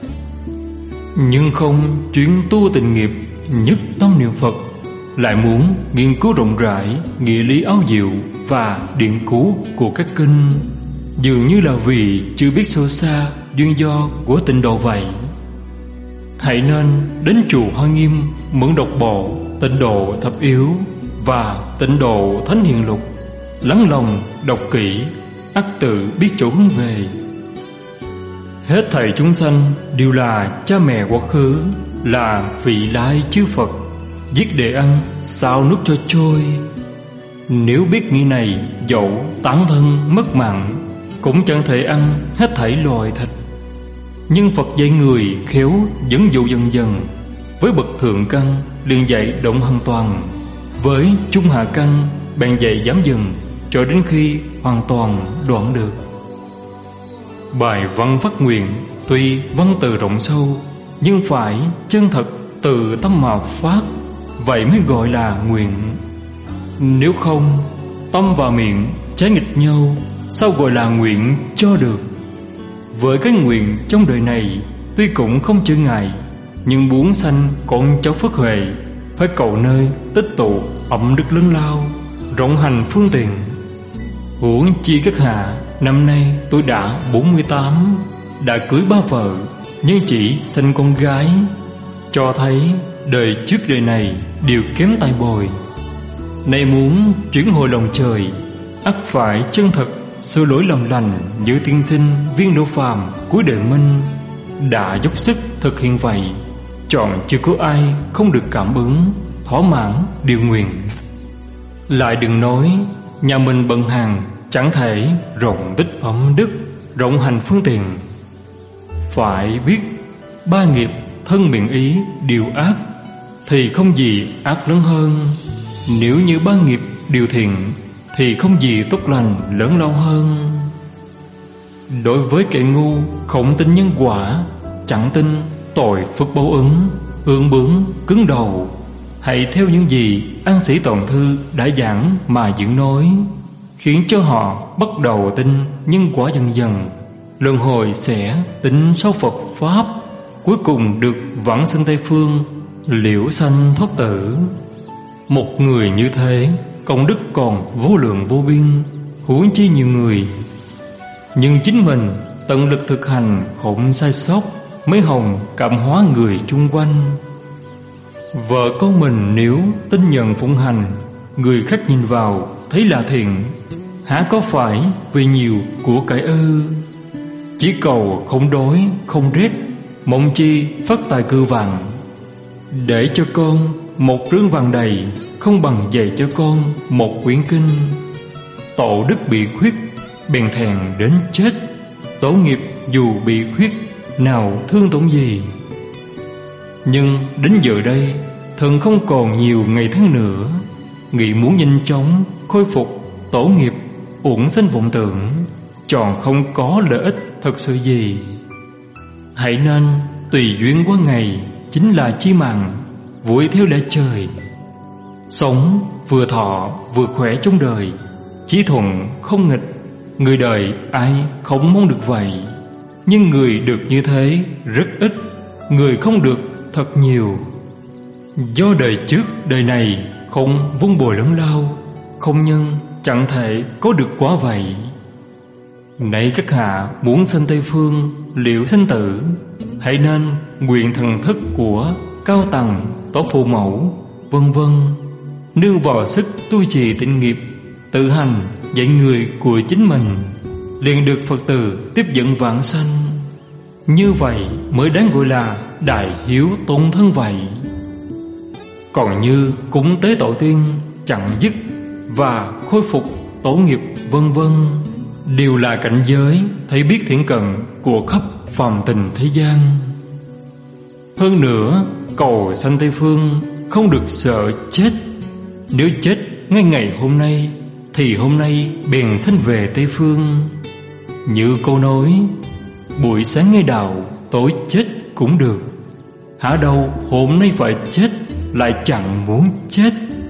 Nhưng không chuyên tu tình nghiệp, nhất tâm niệm Phật, lại muốn nghiên cứu rộng rãi nghĩa lý áo diệu và điển cú của các kinh, dường như là vì chưa biết sâu xa duyên do của tịnh độ vậy. Hãy nên đến chùa Hoa Nghiêm mượn đọc bộ Tịnh Độ Thập Yếu và Tịnh Độ Thánh Hiền Lục, lắng lòng đọc kỹ, ắt tự biết chỗ hướng về. Hết thảy chúng sanh đều là cha mẹ quá khứ, là vị lai chư Phật, giết để ăn, sao nuốt cho trôi. Nếu biết nghĩ này, dẫu tán thân mất mạng, cũng chẳng thể ăn hết thảy loài thịt. Nhưng Phật dạy người khéo dẫn dụ dần dần, với bậc thượng căn liền dạy động hoàn toàn, với trung hạ căn bèn dạy giảm dần, cho đến khi hoàn toàn đoạn được. Bài văn phát nguyện tuy văn từ rộng sâu, nhưng phải chân thật từ tâm mà phát, vậy mới gọi là nguyện. Nếu không, tâm và miệng trái nghịch nhau, sao gọi là nguyện cho được? Với cái nguyện trong đời này tuy cũng không chướng ngại, nhưng muốn sanh con cháu phước huệ, phải cầu nơi tích tụ ẩm đức lớn lao, rộng hành phương tiện. Huống chi các hạ, năm nay tôi đã bốn mươi tám, đã cưới ba vợ, nhưng chỉ sinh con gái, cho thấy đời trước đời này đều kém tay bồi. Nay muốn chuyển hồi lòng trời, ắt phải chân thật sửa lỗi lầm lành như tiên sinh Viên Đỗ Phàm cuối đời Minh đã dốc sức thực hiện vậy, chọn chưa có ai không được cảm ứng thỏa mãn điều nguyện. Lại đừng nói nhà mình bận hàng, chẳng thể rộng tích ẩm đức, rộng hành phương tiện. Phải biết ba nghiệp thân miệng ý đều ác, thì không gì ác lớn hơn. Nếu như ba nghiệp điều thiện, thì không gì tốt lành lớn lao hơn. Đối với kẻ ngu không tin nhân quả, chẳng tin tội phước báo ứng, ương bướng cứng đầu, hãy theo những gì An Sĩ Toàn Thư đã giảng mà diễn nói, khiến cho họ bắt đầu tin nhân quả dần dần, luân hồi sẽ tính sau Phật Pháp, cuối cùng được vãng sinh Tây Phương, liễu sanh thoát tử. Một người như thế, công đức còn vô lượng vô biên, huống chi nhiều người. Nhưng chính mình tận lực thực hành không sai sót, mới hồng cảm hóa người chung quanh. Vợ con mình nếu tin nhận phụng hành, người khác nhìn vào thấy là thiện, há có phải vì nhiều của cải ư? Chỉ cầu không đói không rét, mong chi phát tài cư vàng. Để cho con một rương vàng đầy, không bằng dạy cho con một quyển kinh. Tổ đức bị khuyết, bèn thèn đến chết. Tổ nghiệp dù bị khuyết, nào thương tổn gì. Nhưng đến giờ đây, thần không còn nhiều ngày tháng nữa, nghĩ muốn nhanh chóng khôi phục tổ nghiệp, uổng sanh vọng tưởng, tròn không có lợi ích thật sự gì. Hãy nên tùy duyên qua ngày, chính là chi mạng, vui theo lẽ trời. Sống vừa thọ vừa khỏe trong đời, chí thuận không nghịch. Người đời ai không mong được vậy, nhưng người được như thế rất ít, người không được thật nhiều. Do đời trước đời này không vun bồi lớn lao, không nhân chẳng thể có được quá vậy. Này các hạ muốn sanh Tây Phương, liễu sanh tử, hãy nên nguyện thần thức của cao tầng tổ phụ mẫu, vân vân. nương vào sức tu trì tịnh nghiệp, tự hành dạy người của chính mình, liền được Phật tử tiếp dẫn vãng sanh. Như vậy mới đáng gọi là đại hiếu tôn thân vậy. Còn như cúng tế tổ tiên chặn dứt và khôi phục tổ nghiệp vân vân, đều là cảnh giới thấy biết thiện cận của khắp phàm tình thế gian. Hơn nữa, cầu sanh Tây Phương không được sợ chết. Nếu chết ngay ngày hôm nay thì hôm nay bèn sanh về Tây Phương. Như câu nói, buổi sáng nghe đạo, tối chết cũng được. Hả đâu hôm nay phải chết, lại chẳng muốn chết.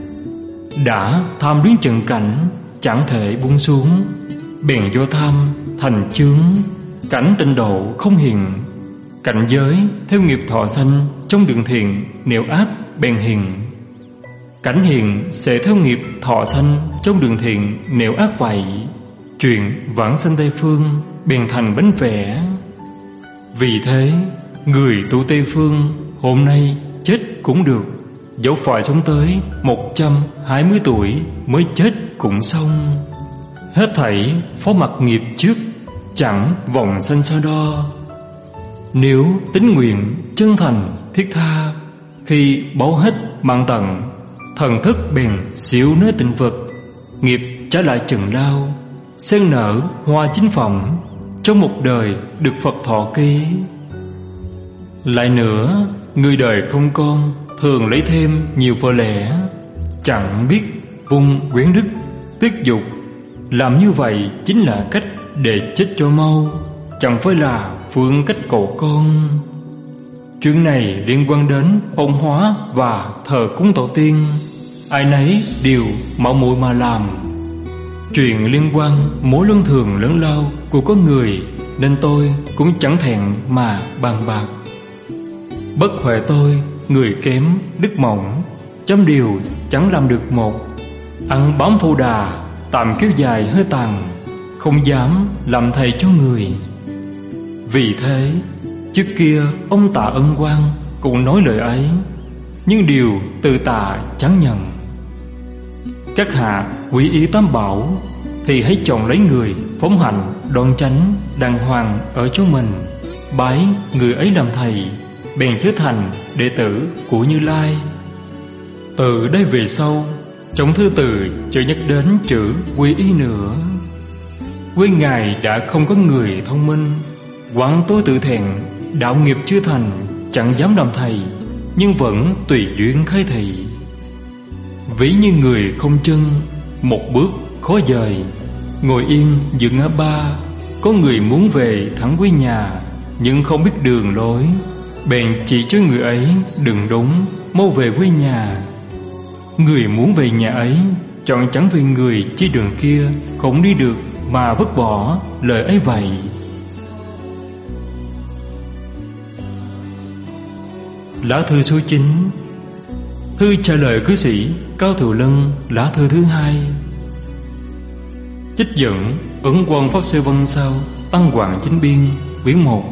Đã tham luyến trần cảnh, chẳng thể buông xuống, bèn do tham thành chướng, cảnh tịnh độ không hiền. Cảnh giới theo nghiệp thọ sanh trong đường thiện, nếu ác bèn hiền. Cảnh hiền sẽ theo nghiệp thọ sanh trong đường thiện, nếu ác vậy. Chuyện vãng sanh Tây Phương bèn thành bánh vẽ. Vì thế, người tu Tây Phương hôm nay chết cũng được, dẫu phải sống tới một trăm hai mươi tuổi mới chết cũng xong. Hết thảy phó mặc nghiệp trước, chẳng vòng sanh so đo. Nếu tín nguyện chân thành thiết tha, khi báo hết mạng tận, thần thức bèn xỉu nơi tịnh vật, nghiệp trả lại chừng đau, sen nở hoa chính phẩm, trong một đời được Phật thọ ký. Lại nữa, người đời không con thường lấy thêm nhiều vợ lẽ, chẳng biết vung quyến đức tiết dục. Làm như vậy chính là cách để chết cho mau, chẳng phải là phương cách cầu con. Chuyện này liên quan đến ôn hóa và thờ cúng tổ tiên, ai nấy đều mạo muội mà làm. Chuyện liên quan mối luân thường lớn lao của con người, nên tôi cũng chẳng thẹn mà bàn bạc. Bất huệ tôi, người kém đức mỏng, chấm điều chẳng làm được một. Ăn bám phô đà, tạm kéo dài hơi tàn, không dám làm thầy cho người. Vì thế, trước kia ông Tạ Ân Quang cũng nói lời ấy, nhưng điều từ Tạ chẳng nhận. Các hạ quý y tam bảo, thì hãy chọn lấy người phóng hạnh đoan chánh đàng hoàng ở chỗ mình, bái người ấy làm thầy, bèn trở thành đệ tử của Như Lai. Từ đây về sau, trong thư từ chưa nhắc đến chữ quy y nữa. Quê ngài đã không có người thông minh, quán tối tự thẹn, đạo nghiệp chưa thành, chẳng dám làm thầy, nhưng vẫn tùy duyên khai thị. Ví như người không chân, một bước khó dời, ngồi yên giữa ngã ba. Có người muốn về thẳng quê nhà, nhưng không biết đường lối, bèn chỉ cho người ấy đừng đúng, mau về quê nhà. Người muốn về nhà ấy, chọn chẳng vì người chi đường kia không đi được mà vứt bỏ lời ấy vậy. Lá thư số chín. Thư trả lời cư sĩ Cao Thù Lân, lá thư thứ hai. Trích dẫn Ấn Quang Pháp Sư Văn Sao, Tăng Hoàng Chính Biên, quyển một.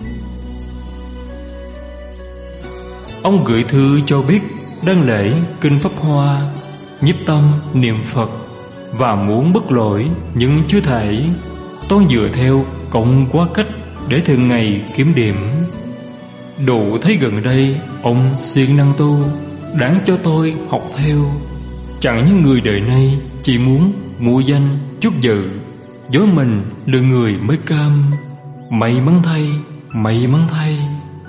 Ông gửi thư cho biết đăng lễ kinh Pháp Hoa, nhiếp tâm niệm Phật và muốn bất lỗi nhưng chưa thể. Tôi dựa theo cộng quá cách để thường ngày kiểm điểm. Đủ thấy gần đây ông siêng năng tu, đáng cho tôi học theo. Chẳng như người đời nay chỉ muốn mua danh chút dự, dối mình lừa người mới cam. May mắn thay, may mắn thay.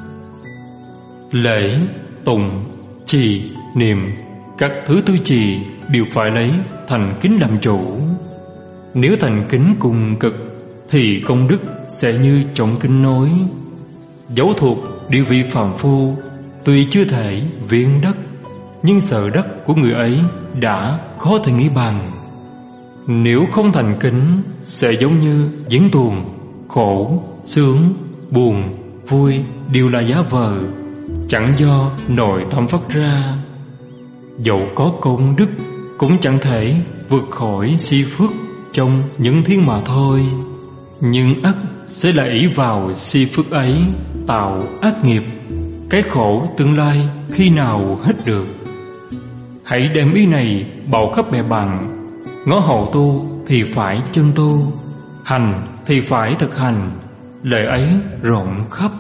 Lễ, tụng, trì, niệm, các thứ tư trì đều phải lấy thành kính làm chủ. Nếu thành kính cùng cực thì công đức sẽ như trọng kinh nói. Dấu thuộc địa vị phàm phu, tuy chưa thể viên đắc, nhưng sợ đắc của người ấy đã khó thể nghĩ bàn. Nếu không thành kính, sẽ giống như diễn tuồng, khổ, sướng, buồn, vui đều là giả vờ, chẳng do nội tâm phát ra. Dẫu có công đức, cũng chẳng thể vượt khỏi si phước trong những thiên mà thôi. Nhưng ắt sẽ lại ỷ vào si phước ấy tạo ác nghiệp, cái khổ tương lai khi nào hết được. hãy đem ý này bầu khắp bè bạn. Ngõ hậu tu thì phải chân tu, hành thì phải thực hành, lời ấy rộng khắp.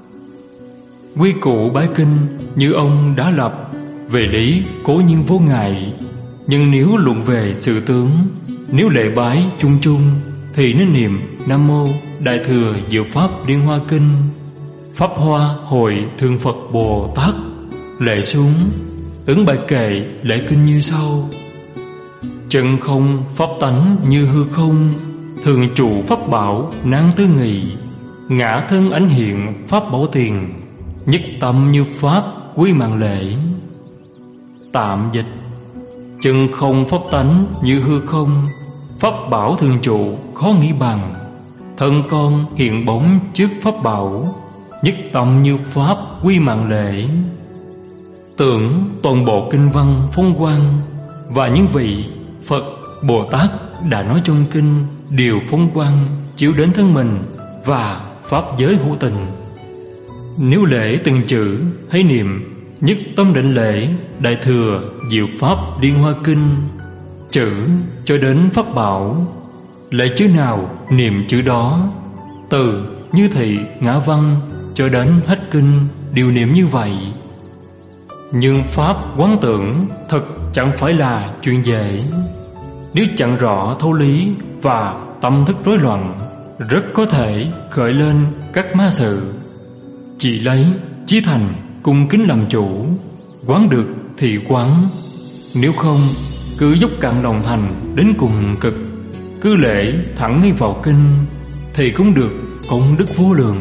Quy củ bái kinh như ông đã lập, về lý cố nhiên vô ngại. Nhưng nếu luận về sự tướng, nếu lễ bái chung chung, thì nên niệm Nam Mô Đại Thừa Diệu Pháp Liên Hoa Kinh, Pháp Hoa Hội Thượng Phật Bồ Tát. Lễ xuống, ứng bài kệ lễ kinh như sau: chân không pháp tánh như hư không, thường trụ pháp bảo năng tư nghị, ngã thân ánh hiện pháp bảo tiền, nhất tâm như pháp quý mạng lễ. Tạm dịch: chân không pháp tánh như hư không, pháp bảo thường trụ khó nghĩ bằng, thân con hiện bóng trước pháp bảo, nhất tâm như pháp quy mạng lễ. Tưởng toàn bộ kinh văn phong quang và những vị Phật Bồ Tát đã nói trong kinh đều phong quang chiếu đến thân mình và pháp giới hữu tình. Nếu lễ từng chữ hãy niệm nhất tâm định lễ Đại Thừa Diệu Pháp Liên Hoa Kinh, chữ cho đến pháp bảo. Lễ chữ nào niệm chữ đó, từ như thị ngã văn cho đến hết kinh đều niệm như vậy. Nhưng pháp quán tưởng thật chẳng phải là chuyện dễ. Nếu chẳng rõ thấu lý và tâm thức rối loạn, rất có thể khởi lên các ma sự. Chỉ lấy chí thành cung kính làm chủ, quán được thì quán, nếu không cứ dốc cạn lòng thành đến cùng cực, cứ lễ thẳng ngay vào kinh thì cũng được công đức vô lượng.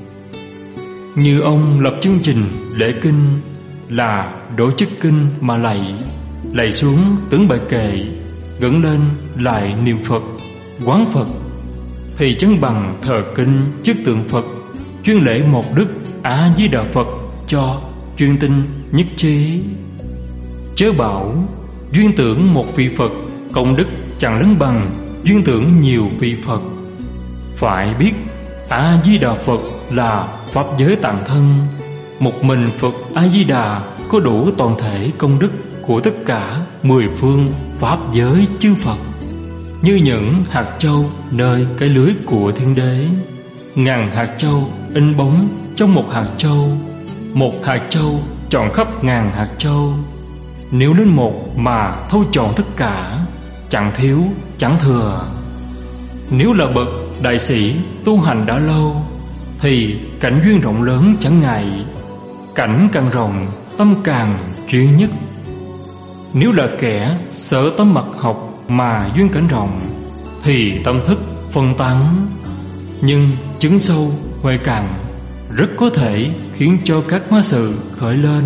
Như ông lập chương trình lễ kinh là đổ chức kinh mà lạy, lạy xuống tướng bài kệ, ngẩng lên lại niệm Phật, quán Phật, thì chẳng bằng thờ kinh trước tượng Phật, chuyên lễ một đức A Di Đà Phật cho chuyên tinh nhất trí. Chớ bảo duyên tưởng một vị Phật công đức chẳng lớn bằng duyên tưởng nhiều vị Phật. Phải biết A Di Đà Phật là pháp giới tạng thân, một mình Phật A Di Đà có đủ toàn thể công đức của tất cả mười phương pháp giới chư Phật, như những hạt châu nơi cái lưới của thiên đế. Ngàn hạt châu in bóng trong một hạt châu, một hạt châu trọn khắp ngàn hạt châu. Nếu đến một mà thâu trọn tất cả, chẳng thiếu chẳng thừa. Nếu là bậc đại sĩ tu hành đã lâu, thì cảnh duyên rộng lớn chẳng ngại, cảnh càng rộng tâm càng chuyên nhất. Nếu là kẻ sở tâm mật học mà duyên cảnh rộng, thì tâm thức phân tán, nhưng chứng sâu huệ cạn rất có thể khiến cho các ma sự khởi lên.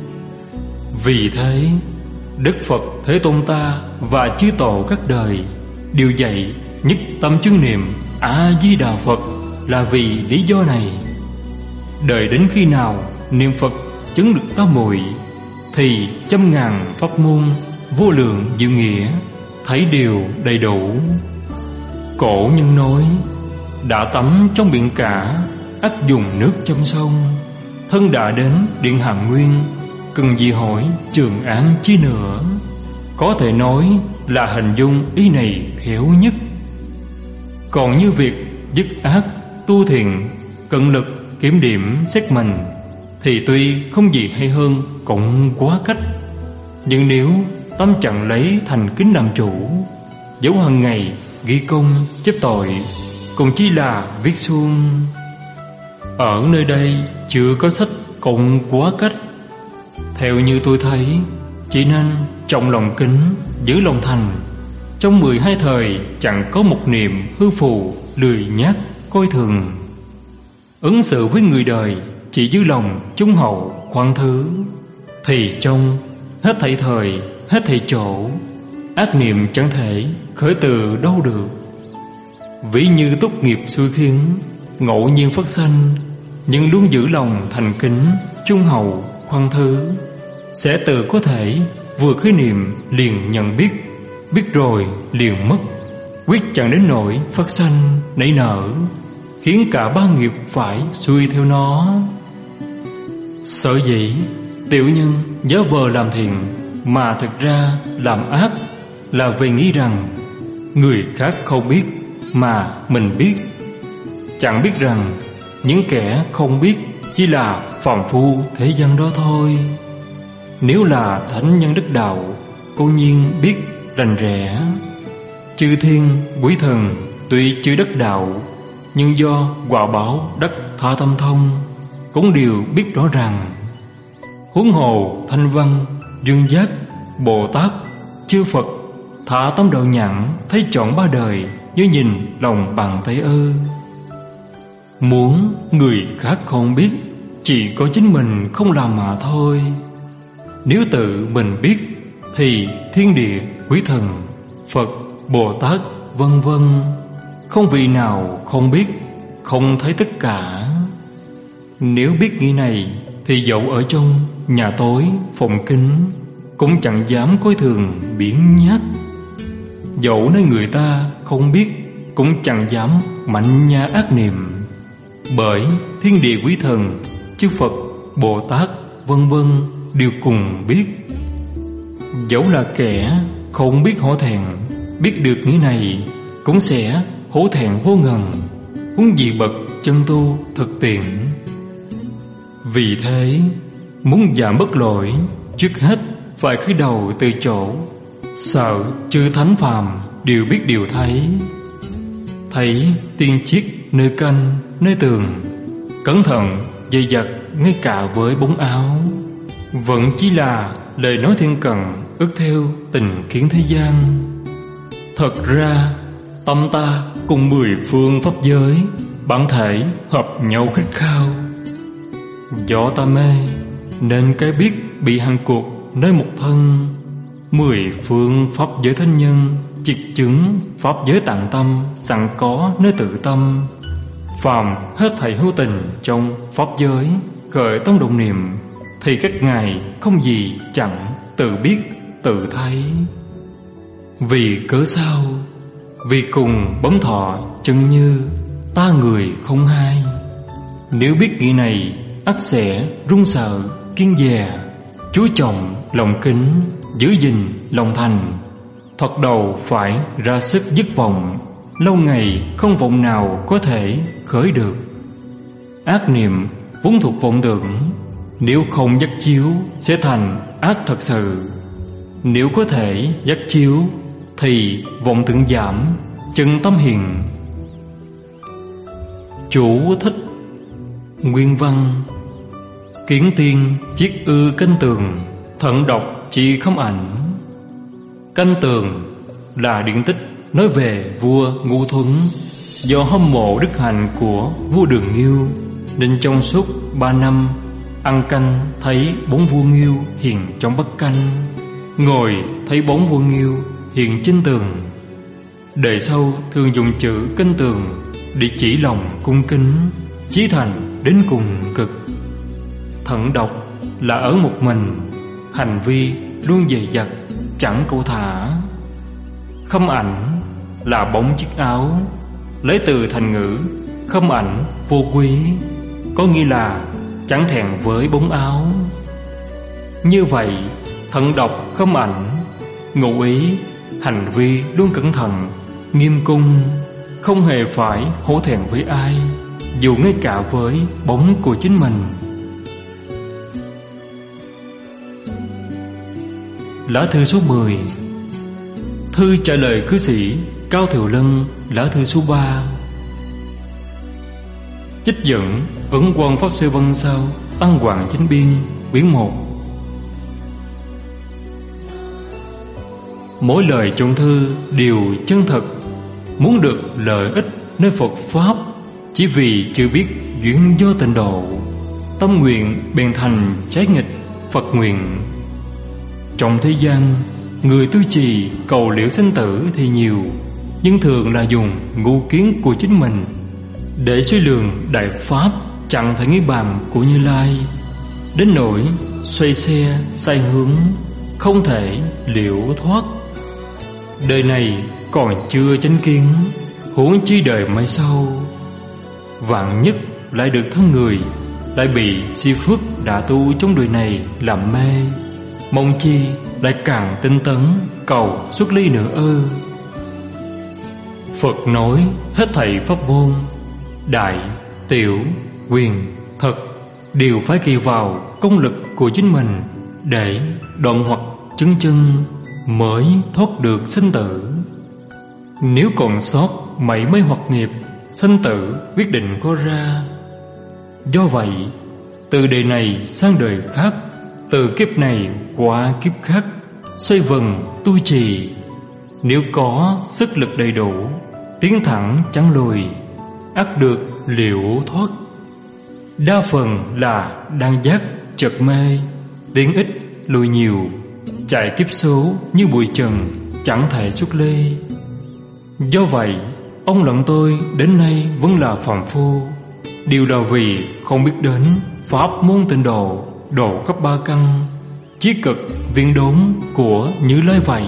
Vì thế Đức Phật Thế Tôn ta và chư tổ các đời đều dạy nhất tâm chuyên niệm A Di Đà Phật là vì lý do này. Đợi đến khi nào niệm Phật chứng được tam muội, thì trăm ngàn pháp môn vô lượng diệu nghĩa thấy đều đầy đủ. Cổ nhân nói: đã tắm trong biển cả, ắt dùng nước trong sông. Thân đã đến điện Hàm Nguyên, cần gì hỏi Trường An chi nữa. Có thể nói là hình dung ý này khéo nhất. Còn như việc dứt ác tu thiện, cận lực kiểm điểm xét mình, thì tuy không gì hay hơn cũng quá cách. Nhưng nếu tâm chẳng lấy thành kính làm chủ, dẫu hàng ngày ghi công chép tội, cùng chi là viết xuông. Ở nơi đây chưa có sách cũng quá cách. Theo như tôi thấy, chỉ nên trọng lòng kính, giữ lòng thành. Trong mười hai thời chẳng có một niệm hư phù, lười nhác, coi thường. Ứng xử với người đời chỉ giữ lòng trung hậu, khoan thứ, thì trong hết thảy thời, hết thảy chỗ, ác niệm chẳng thể khởi từ đâu được. Ví như tốt nghiệp xui khiến, ngẫu nhiên phát sanh, nhưng luôn giữ lòng thành kính, trung hậu, khoan thứ, sẽ tự có thể vừa khởi niệm liền nhận biết, biết rồi liền mất, quyết chẳng đến nỗi phát sanh nảy nở, khiến cả ba nghiệp phải xuôi theo nó. Sở dĩ tiểu nhân giả vờ làm thiện, mà thực ra làm ác là vì nghĩ rằng người khác không biết mà mình biết, chẳng biết rằng những kẻ không biết chỉ là phàm phu thế gian đó thôi. Nếu là thánh nhân đức đạo, cố nhiên biết rành rẽ. Chư thiên quý thần tuy chưa đắc đạo, nhưng do quả báo đắc tha tâm thông, cũng đều biết rõ ràng. Huống hồ thanh văn, dương giác, Bồ Tát, chư Phật, thả tâm đạo nhãn, thấy trọn ba đời như nhìn lòng bàn tay ơ. Muốn người khác không biết, chỉ có chính mình không làm mà thôi. Nếu tự mình biết thì thiên địa, quý thần, Phật, Bồ Tát vân vân không vị nào không biết, không thấy tất cả. Nếu biết nghĩ này thì dẫu ở trong nhà tối phòng kính cũng chẳng dám coi thường biếng nhác. Dẫu nơi người ta không biết cũng chẳng dám mạnh nha ác niệm. Bởi thiên địa quý thần, chư Phật, Bồ Tát vân vân đều cùng biết. Dẫu là kẻ không biết hổ thẹn, biết được nghĩa này cũng sẽ hổ thẹn vô ngần, huống gì bậc chân tu thực tiễn. Vì thế muốn giảm bất lỗi, trước hết phải khởi đầu từ chỗ sợ chư thánh phàm đều biết điều thấy. Thấy tiên chiết nơi canh nơi tường, cẩn thận dày dặt ngay cả với bóng áo, vẫn chỉ là lời nói thiên cận, ước theo tình kiến thế gian. Thật ra tâm ta cùng mười phương pháp giới bản thể hợp nhau khát khao. Do ta mê nên cái biết bị hành cuộc nơi một thân. Mười phương pháp giới thánh nhân triệt chứng pháp giới tạng tâm sẵn có nơi tự tâm. Phàm hết thảy hữu tình trong pháp giới khởi tâm động niệm thì các ngài không gì chẳng tự biết tự thấy. Vì cớ sao? Vì cùng bấm thọ chân như ta người không hai. Nếu biết nghĩ này ắt sẽ run sợ kiên dè, chú trọng lòng kính, giữ gìn lòng thành. Thoạt đầu phải ra sức dứt vọng, lâu ngày không vọng nào có thể khởi được. Ác niệm vốn thuộc vọng tưởng, nếu không dắt chiếu sẽ thành ác thật sự. Nếu có thể dắt chiếu thì vọng tưởng giảm, chân tâm hiền. Chủ thích. Nguyên văn: kiến tiên chiết ư canh tường, thận độc chỉ không ảnh. Canh tường là điển tích nói về vua Ngũ Thuấn. Do hâm mộ đức hạnh của vua Đường Nghiêu nên trong suốt ba năm ăn canh thấy bóng vua Nghiêu hiện trong bát canh, ngồi thấy bóng vua Nghiêu hiện trên tường. Đời sau thường dùng chữ canh tường để chỉ lòng cung kính, chí thành đến cùng cực. Thận độc là ở một mình, hành vi luôn dè dặt chẳng cầu thả. Khâm ảnh là bóng chiếc áo, lấy từ thành ngữ khâm ảnh vô quý, có nghĩa là chẳng thẹn với bóng áo. Như vậy thận độc khâm ảnh, ngụ ý hành vi luôn cẩn thận, nghiêm cung, không hề phải hổ thẹn với ai, dù ngay cả với bóng của chính mình. Lá thư số mười. Thư trả lời cư sĩ Cao Thiệu Lân. Lá thư số ba. Trích dẫn Ấn Quang Pháp Sư Văn Sao Tăng Hoàng Chánh Biên quyển một. Mỗi lời trong thư đều chân thật, muốn được lợi ích nơi Phật Pháp, chỉ vì chưa biết duyên do tịnh độ, tâm nguyện bèn thành trái nghịch Phật nguyện. Trong thế gian, người tu trì cầu liễu sinh tử thì nhiều, nhưng thường là dùng ngu kiến của chính mình để suy lường đại pháp, chẳng thể nghĩ bàn của Như Lai, đến nỗi xoay xe sai hướng, không thể liễu thoát. Đời này còn chưa chánh kiến, huống chi đời mai sau. Vạn nhất lại được thân người, lại bị si phước đã tu trong đời này làm mê, mong chi lại càng tinh tấn cầu xuất ly nữa ư? Phật nói hết thảy pháp môn, đại, tiểu, quyền, thật đều phải kỳ vào công lực của chính mình để đoạn hoặc chứng chân mới thoát được sinh tử. Nếu còn sót mảy may hoặc nghiệp, sinh tử quyết định có ra. Do vậy, từ đời này sang đời khác, từ kiếp này qua kiếp khác, xoay vần tu trì, nếu có sức lực đầy đủ, tiến thẳng chẳng lùi, ắt được liễu thoát. Đa phần là đang giác chợt mê, tiến ít lùi nhiều, chạy kiếp số như bụi trần, chẳng thể xuất ly. Do vậy, ông lẫn tôi đến nay vẫn là phàm phu. Điều là vì không biết đến pháp môn tịnh độ, độ cấp ba căn, chí cực viên đốn của Như Lai vậy.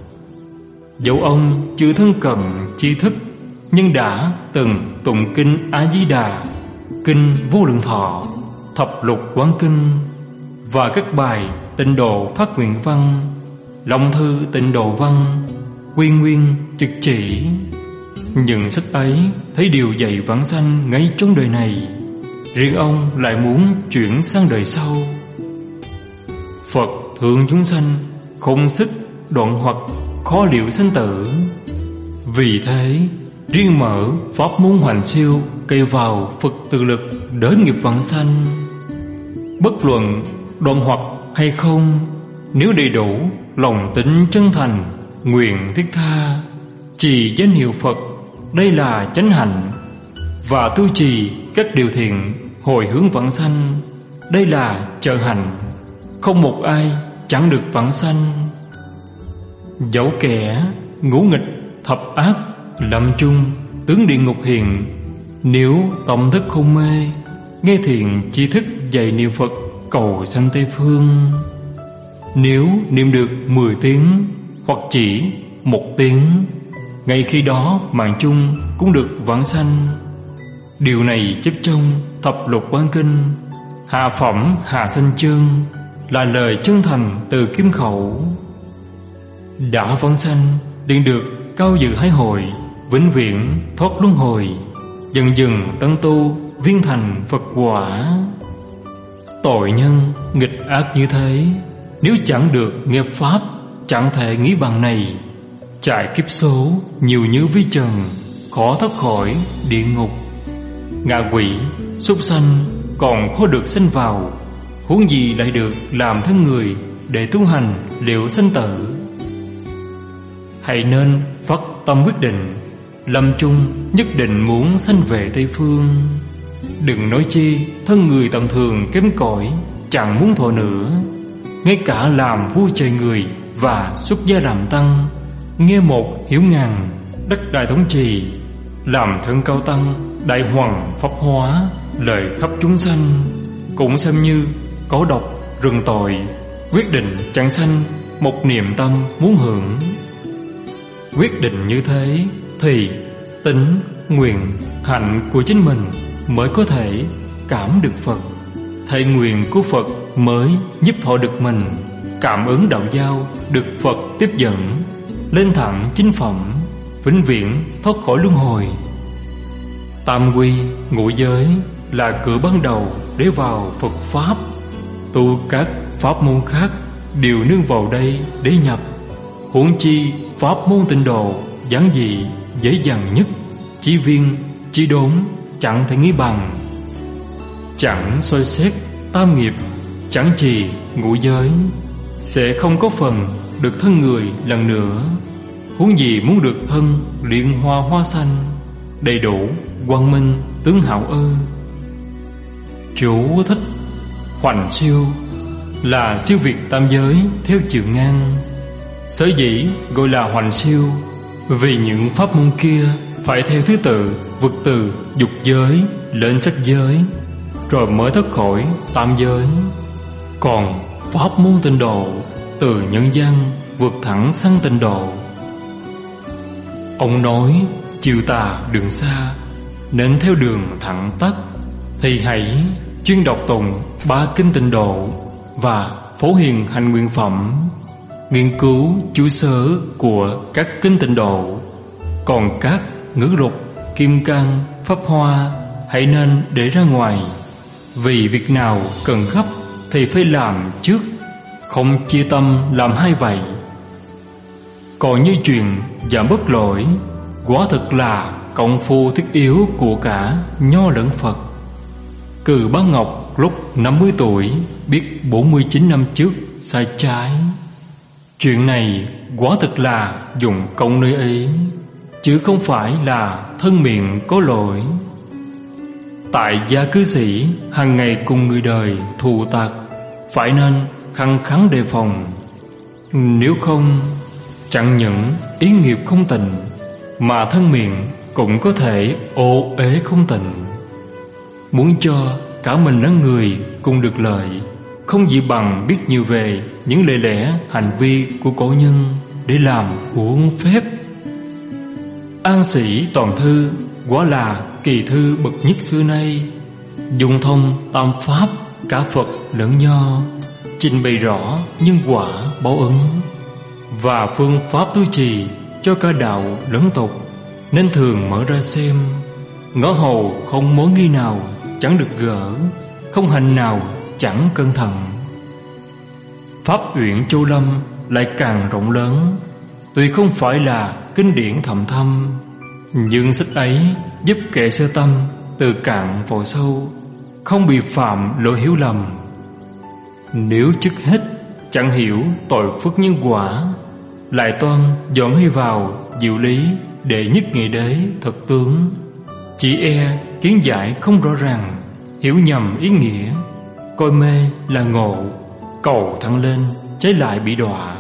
Dẫu ông chưa thân cận tri thức, nhưng đã từng tụng kinh A Di Đà, kinh Vô Lượng Thọ, thập lục quán kinh và các bài tịnh độ phát nguyện văn, long thư tịnh độ văn, quy nguyên trực chỉ. Những sách ấy thấy điều dạy vãng sanh ngay trong đời này, riêng ông lại muốn chuyển sang đời sau. Phật thương chúng sanh, không sức đoạn hoặc khó liệu sanh tử. Vì thế, riêng mở pháp môn hoành siêu cây vào Phật tự lực đỡ nghiệp vãng sanh. Bất luận đoạn hoặc hay không, nếu đầy đủ lòng tính chân thành, nguyện thiết tha, trì danh hiệu Phật, đây là chánh hạnh. Và tu trì các điều thiện, hồi hướng vãng sanh, đây là trợ hạnh. Không một ai chẳng được vãng sanh. Dẫu kẻ ngũ nghịch thập ác, lâm chung tướng địa ngục hiện, nếu tâm thức không mê, nghe thiện tri thức dạy niệm Phật cầu sanh Tây Phương. Nếu niệm được mười tiếng hoặc chỉ một tiếng, ngay khi đó mạng chung cũng được vãng sanh. Điều này chép trong thập lục quán kinh Hạ phẩm Hạ Sanh chương, là lời chân thành từ kim khẩu. Đã vãng sanh liền được cao dự hái hội, vĩnh viễn thoát luân hồi, dần dần tấn tu viên thành Phật quả. Tội nhân nghịch ác như thế, nếu chẳng được nghe pháp, chẳng thể nghĩ bằng này, chạy kiếp số nhiều như vi trần, khó thoát khỏi địa ngục. Ngạ quỷ súc sanh còn khó được sanh vào, huống gì lại được làm thân người để tu hành liệu sanh tử. Hãy nên phát tâm quyết định, lâm chung nhất định muốn sanh về Tây Phương. Đừng nói chi thân người tầm thường kém cỏi, chẳng muốn thọ nữa. Ngay cả làm vua trời người và xuất gia làm tăng, nghe một hiểu ngàn, đất đại thống trì, làm thân cao tăng, đại hoàng pháp hóa, lời khắp chúng sanh, cũng xem như có độc rừng tội. Quyết định chẳng sanh một niềm tâm muốn hưởng. Quyết định như thế thì tính, nguyện, hạnh của chính mình mới có thể cảm được Phật. Thệ nguyện của Phật mới giúp thọ được mình, cảm ứng đạo giao được Phật tiếp dẫn, lên thẳng chính phẩm, vĩnh viễn thoát khỏi luân hồi. Tam quy ngũ giới là cửa ban đầu để vào Phật Pháp. Tu các pháp môn khác đều nương vào đây để nhập. Huống chi pháp môn tịnh độ giản dị dễ dàng nhất, chỉ viên chỉ đốn chẳng thể nghĩ bằng. Chẳng soi xét tam nghiệp, chẳng trì ngũ giới, sẽ không có phần được thân người lần nữa. Huống gì muốn được thân liên hoa hoa xanh, đầy đủ quang minh tướng hảo ư. Chú thích: hoành siêu là siêu việt tam giới theo chiều ngang. Sở dĩ gọi là hoành siêu vì những pháp môn kia phải theo thứ tự vượt từ dục giới lên sắc giới, rồi mới thoát khỏi tam giới. Còn pháp môn tịnh độ từ nhân gian vượt thẳng sang tịnh độ. Ông nói chiều tà đường xa, nên theo đường thẳng tắt, thì hãy chuyên đọc tụng ba kinh tịnh độ và phổ hiền hành nguyện phẩm, nghiên cứu chú sớ của các kinh tịnh độ. Còn các ngữ lục, kim cang, pháp hoa hãy nên để ra ngoài. Vì việc nào cần gấp thì phải làm trước, không chia tâm làm hai vậy. Còn như chuyện giảm bớt lỗi, quả thực là công phu thiết yếu của cả Nho lẫn Phật. Cừ Bá Ngọc lúc năm mươi tuổi biết bốn mươi chín năm trước sai trái. Chuyện này quả thực là dùng công nơi ấy, chứ không phải là thân miệng có lỗi. Tại gia cư sĩ hàng ngày cùng người đời thù tạc, phải nên khăng khăng đề phòng. Nếu không, chẳng những ý nghiệp không tịnh, mà thân miệng cũng có thể ô uế không tịnh. Muốn cho cả mình lẫn người cùng được lợi, không gì bằng biết nhiều về những lời lẽ hành vi của cổ nhân để làm uống phép. An Sĩ Toàn Thư quả là kỳ thư bậc nhất xưa nay, dùng thông tam pháp cả Phật lẫn Nho, trình bày rõ nhân quả báo ứng và phương pháp tu trì cho cả đạo lẫn tục, nên thường mở ra xem. Ngõ hầu không mối nghi nào chẳng được gỡ, không hành nào chẳng cẩn thận. Pháp Uyển Châu Lâm lại càng rộng lớn, tuy không phải là kinh điển thậm thâm, nhưng sách ấy giúp kẻ sơ tâm từ cạn vào sâu, không bị phạm lỗi hiểu lầm. Nếu trước hết chẳng hiểu tội phước nhân quả, lại toan dọn hay vào diệu lý đệ nhất nghị đế thực tướng, chỉ e kiến giải không rõ ràng, hiểu nhầm ý nghĩa, coi mê là ngộ, cầu thăng lên trái lại bị đọa.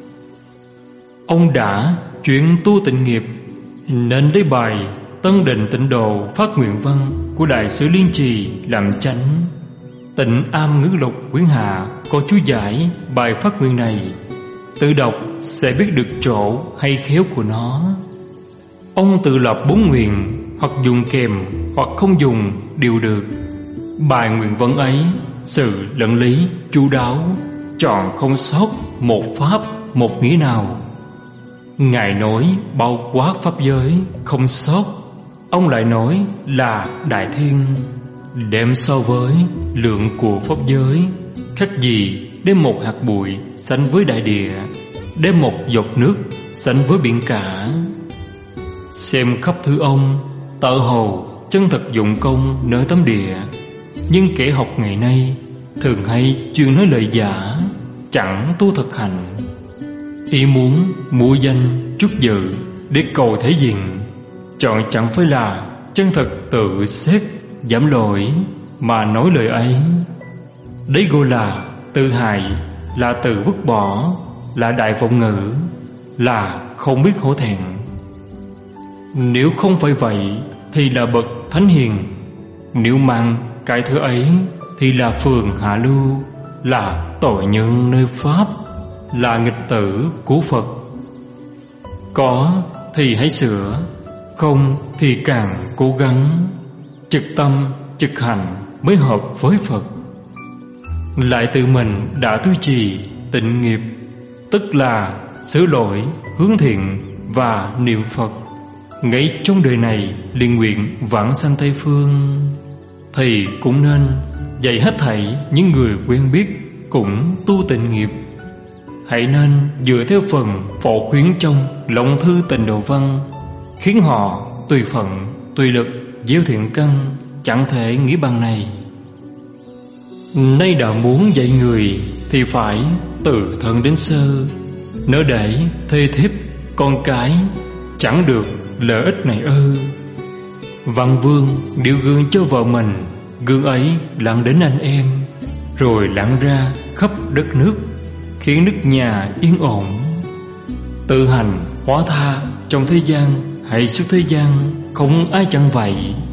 Ông đã chuyển tu tịnh nghiệp, nên lấy bài Tân Định Tịnh Độ Phát Nguyện Văn của Đại sứ Liên Trì làm chánh. Tịnh Am Ngữ Lục quyển hạ có chú giải bài phát nguyện này, tự đọc sẽ biết được chỗ hay khéo của nó. Ông tự lập bốn nguyện, hoặc dùng kèm hoặc không dùng đều được. Bài nguyện văn ấy sự lẫn lý chu đáo, chọn không sót một pháp một nghĩa nào. Ngài nói bao quát pháp giới không sót, ông lại nói là đại thiên. Đem so với lượng của pháp giới, khác gì đem một hạt bụi sánh với đại địa, đem một giọt nước sánh với biển cả. Xem khắp thư ông, tự hồ chân thật dụng công nơi tấm địa, nhưng kẻ học ngày nay thường hay chuyên nói lời giả, chẳng tu thực hành. Ý muốn mua danh chút dự để cầu thể diện, chọn chẳng phải là chân thật tự xét giảm lỗi mà nói lời ấy. Đấy gọi là tự hại, là tự vứt bỏ, là đại vọng ngữ, là không biết hổ thẹn. Nếu không phải vậy thì là bậc thánh hiền, nếu mang cái thứ ấy thì là phường hạ lưu, là tội nhân nơi pháp, là nghịch tử của Phật. Có thì hãy sửa, không thì càng cố gắng, trực tâm trực hành mới hợp với Phật. Lại tự mình đã tu trì tịnh nghiệp, tức là sửa lỗi, hướng thiện và niệm Phật, ngay trong đời này liền nguyện vãng sanh Tây Phương, thì cũng nên dạy hết thảy những người quen biết cũng tu tịnh nghiệp. Hãy nên dựa theo phần phổ khuyến trong Long Thư Tịnh Độ Văn, khiến họ tùy phận tùy lực gieo thiện căn, chẳng thể nghĩ bằng này. Nay đã muốn dạy người thì phải từ thân đến sơ, nỡ để thê thiếp con cái chẳng được lợi ích này ư. Văn Vương điêu gương cho vợ mình, gương ấy lan đến anh em, rồi lan ra khắp đất nước, khiến nước nhà yên ổn. Tự hành hóa tha trong thế gian hay suốt thế gian, không ai chẳng vậy.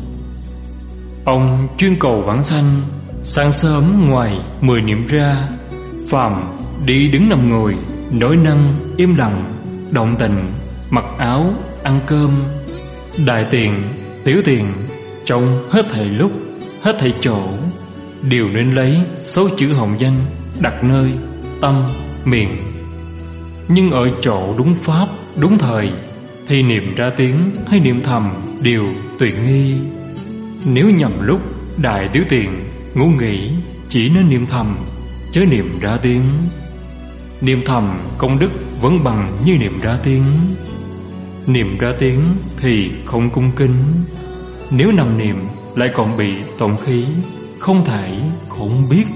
Ông chuyên cầu vãng sanh, sáng sớm ngoài mười niệm ra, phàm đi đứng nằm ngồi, nói năng im lặng, động tình, mặc áo, ăn cơm, đại tiền, tiểu tiền, trong hết thảy lúc, hết thảy chỗ, đều nên lấy số chữ hồng danh đặt nơi tâm, miệng. Nhưng ở chỗ đúng pháp, đúng thời thì niệm ra tiếng hay niệm thầm đều tùy nghi. Nếu nhầm lúc đại tiểu tiện, ngủ nghỉ, chỉ nên niệm thầm, chớ niệm ra tiếng. Niệm thầm công đức vẫn bằng như niệm ra tiếng. Niệm ra tiếng thì không cung kính, nếu nằm niệm lại còn bị tổn khí, không thể không biết.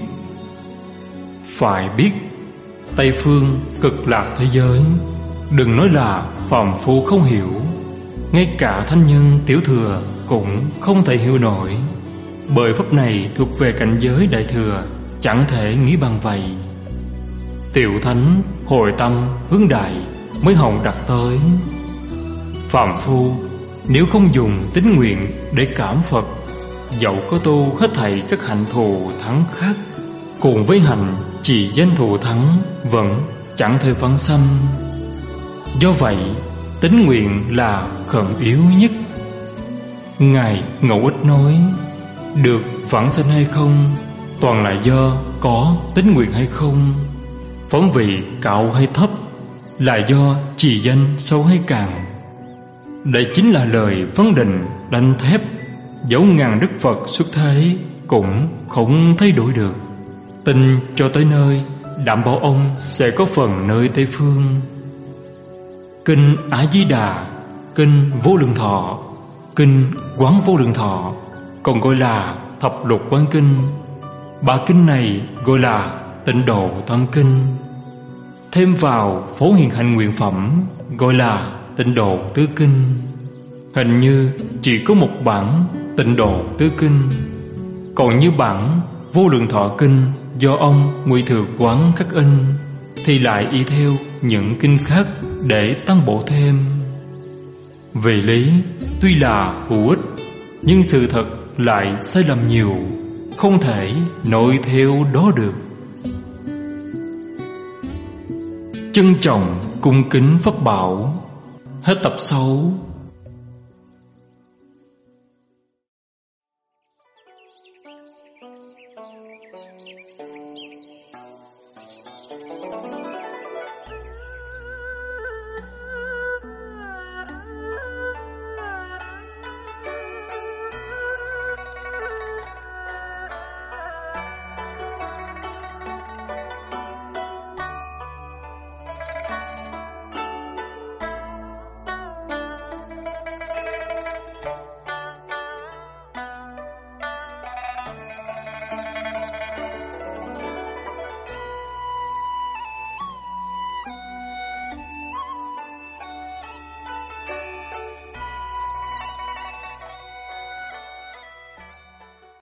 Phải biết Tây phương cực lạc thế giới, đừng nói là phàm phu không hiểu, ngay cả thánh nhân tiểu thừa cũng không thể hiểu nổi. Bởi pháp này thuộc về cảnh giới đại thừa, chẳng thể nghĩ bằng vậy. Tiểu thánh hồi tâm hướng đại mới hồng đặt tới. Phàm phu nếu không dùng tín nguyện để cảm Phật, dẫu có tu hết thảy các hạnh thù thắng khác, cùng với hạnh trì danh thù thắng vẫn chẳng thể vãng sanh. Do vậy tín nguyện là khẩn yếu nhất. Ngài Ngẫu Ích nói, được vãng sanh hay không toàn là do có tín nguyện hay không. Phẩm vị cao hay thấp là do trì danh sâu hay càng. Đây chính là lời vấn định đanh thép, dẫu ngàn đức Phật xuất thế cũng không thay đổi được. Tin cho tới nơi, đảm bảo ông sẽ có phần nơi Tây phương. Kinh A Di Đà, kinh Vô Lượng Thọ, kinh Quán Vô Lượng Thọ, còn gọi là Thập Lục Quán Kinh. Ba kinh này gọi là Tịnh Độ Tam Kinh. Thêm vào Phổ Hiền Hạnh Nguyện Phẩm gọi là Tịnh Độ Tứ Kinh. Hình như chỉ có một bản Tịnh Độ Tứ Kinh, còn như bản Vô Lượng Thọ Kinh do ông Ngụy Thừa Quán khắc in thì lại y theo những kinh khác để tăng bổ thêm. Về lý tuy là hữu ích, nhưng sự thật lại sai lầm nhiều, không thể nội theo đó được. Trân trọng cung kính pháp bảo. Hết tập sáu.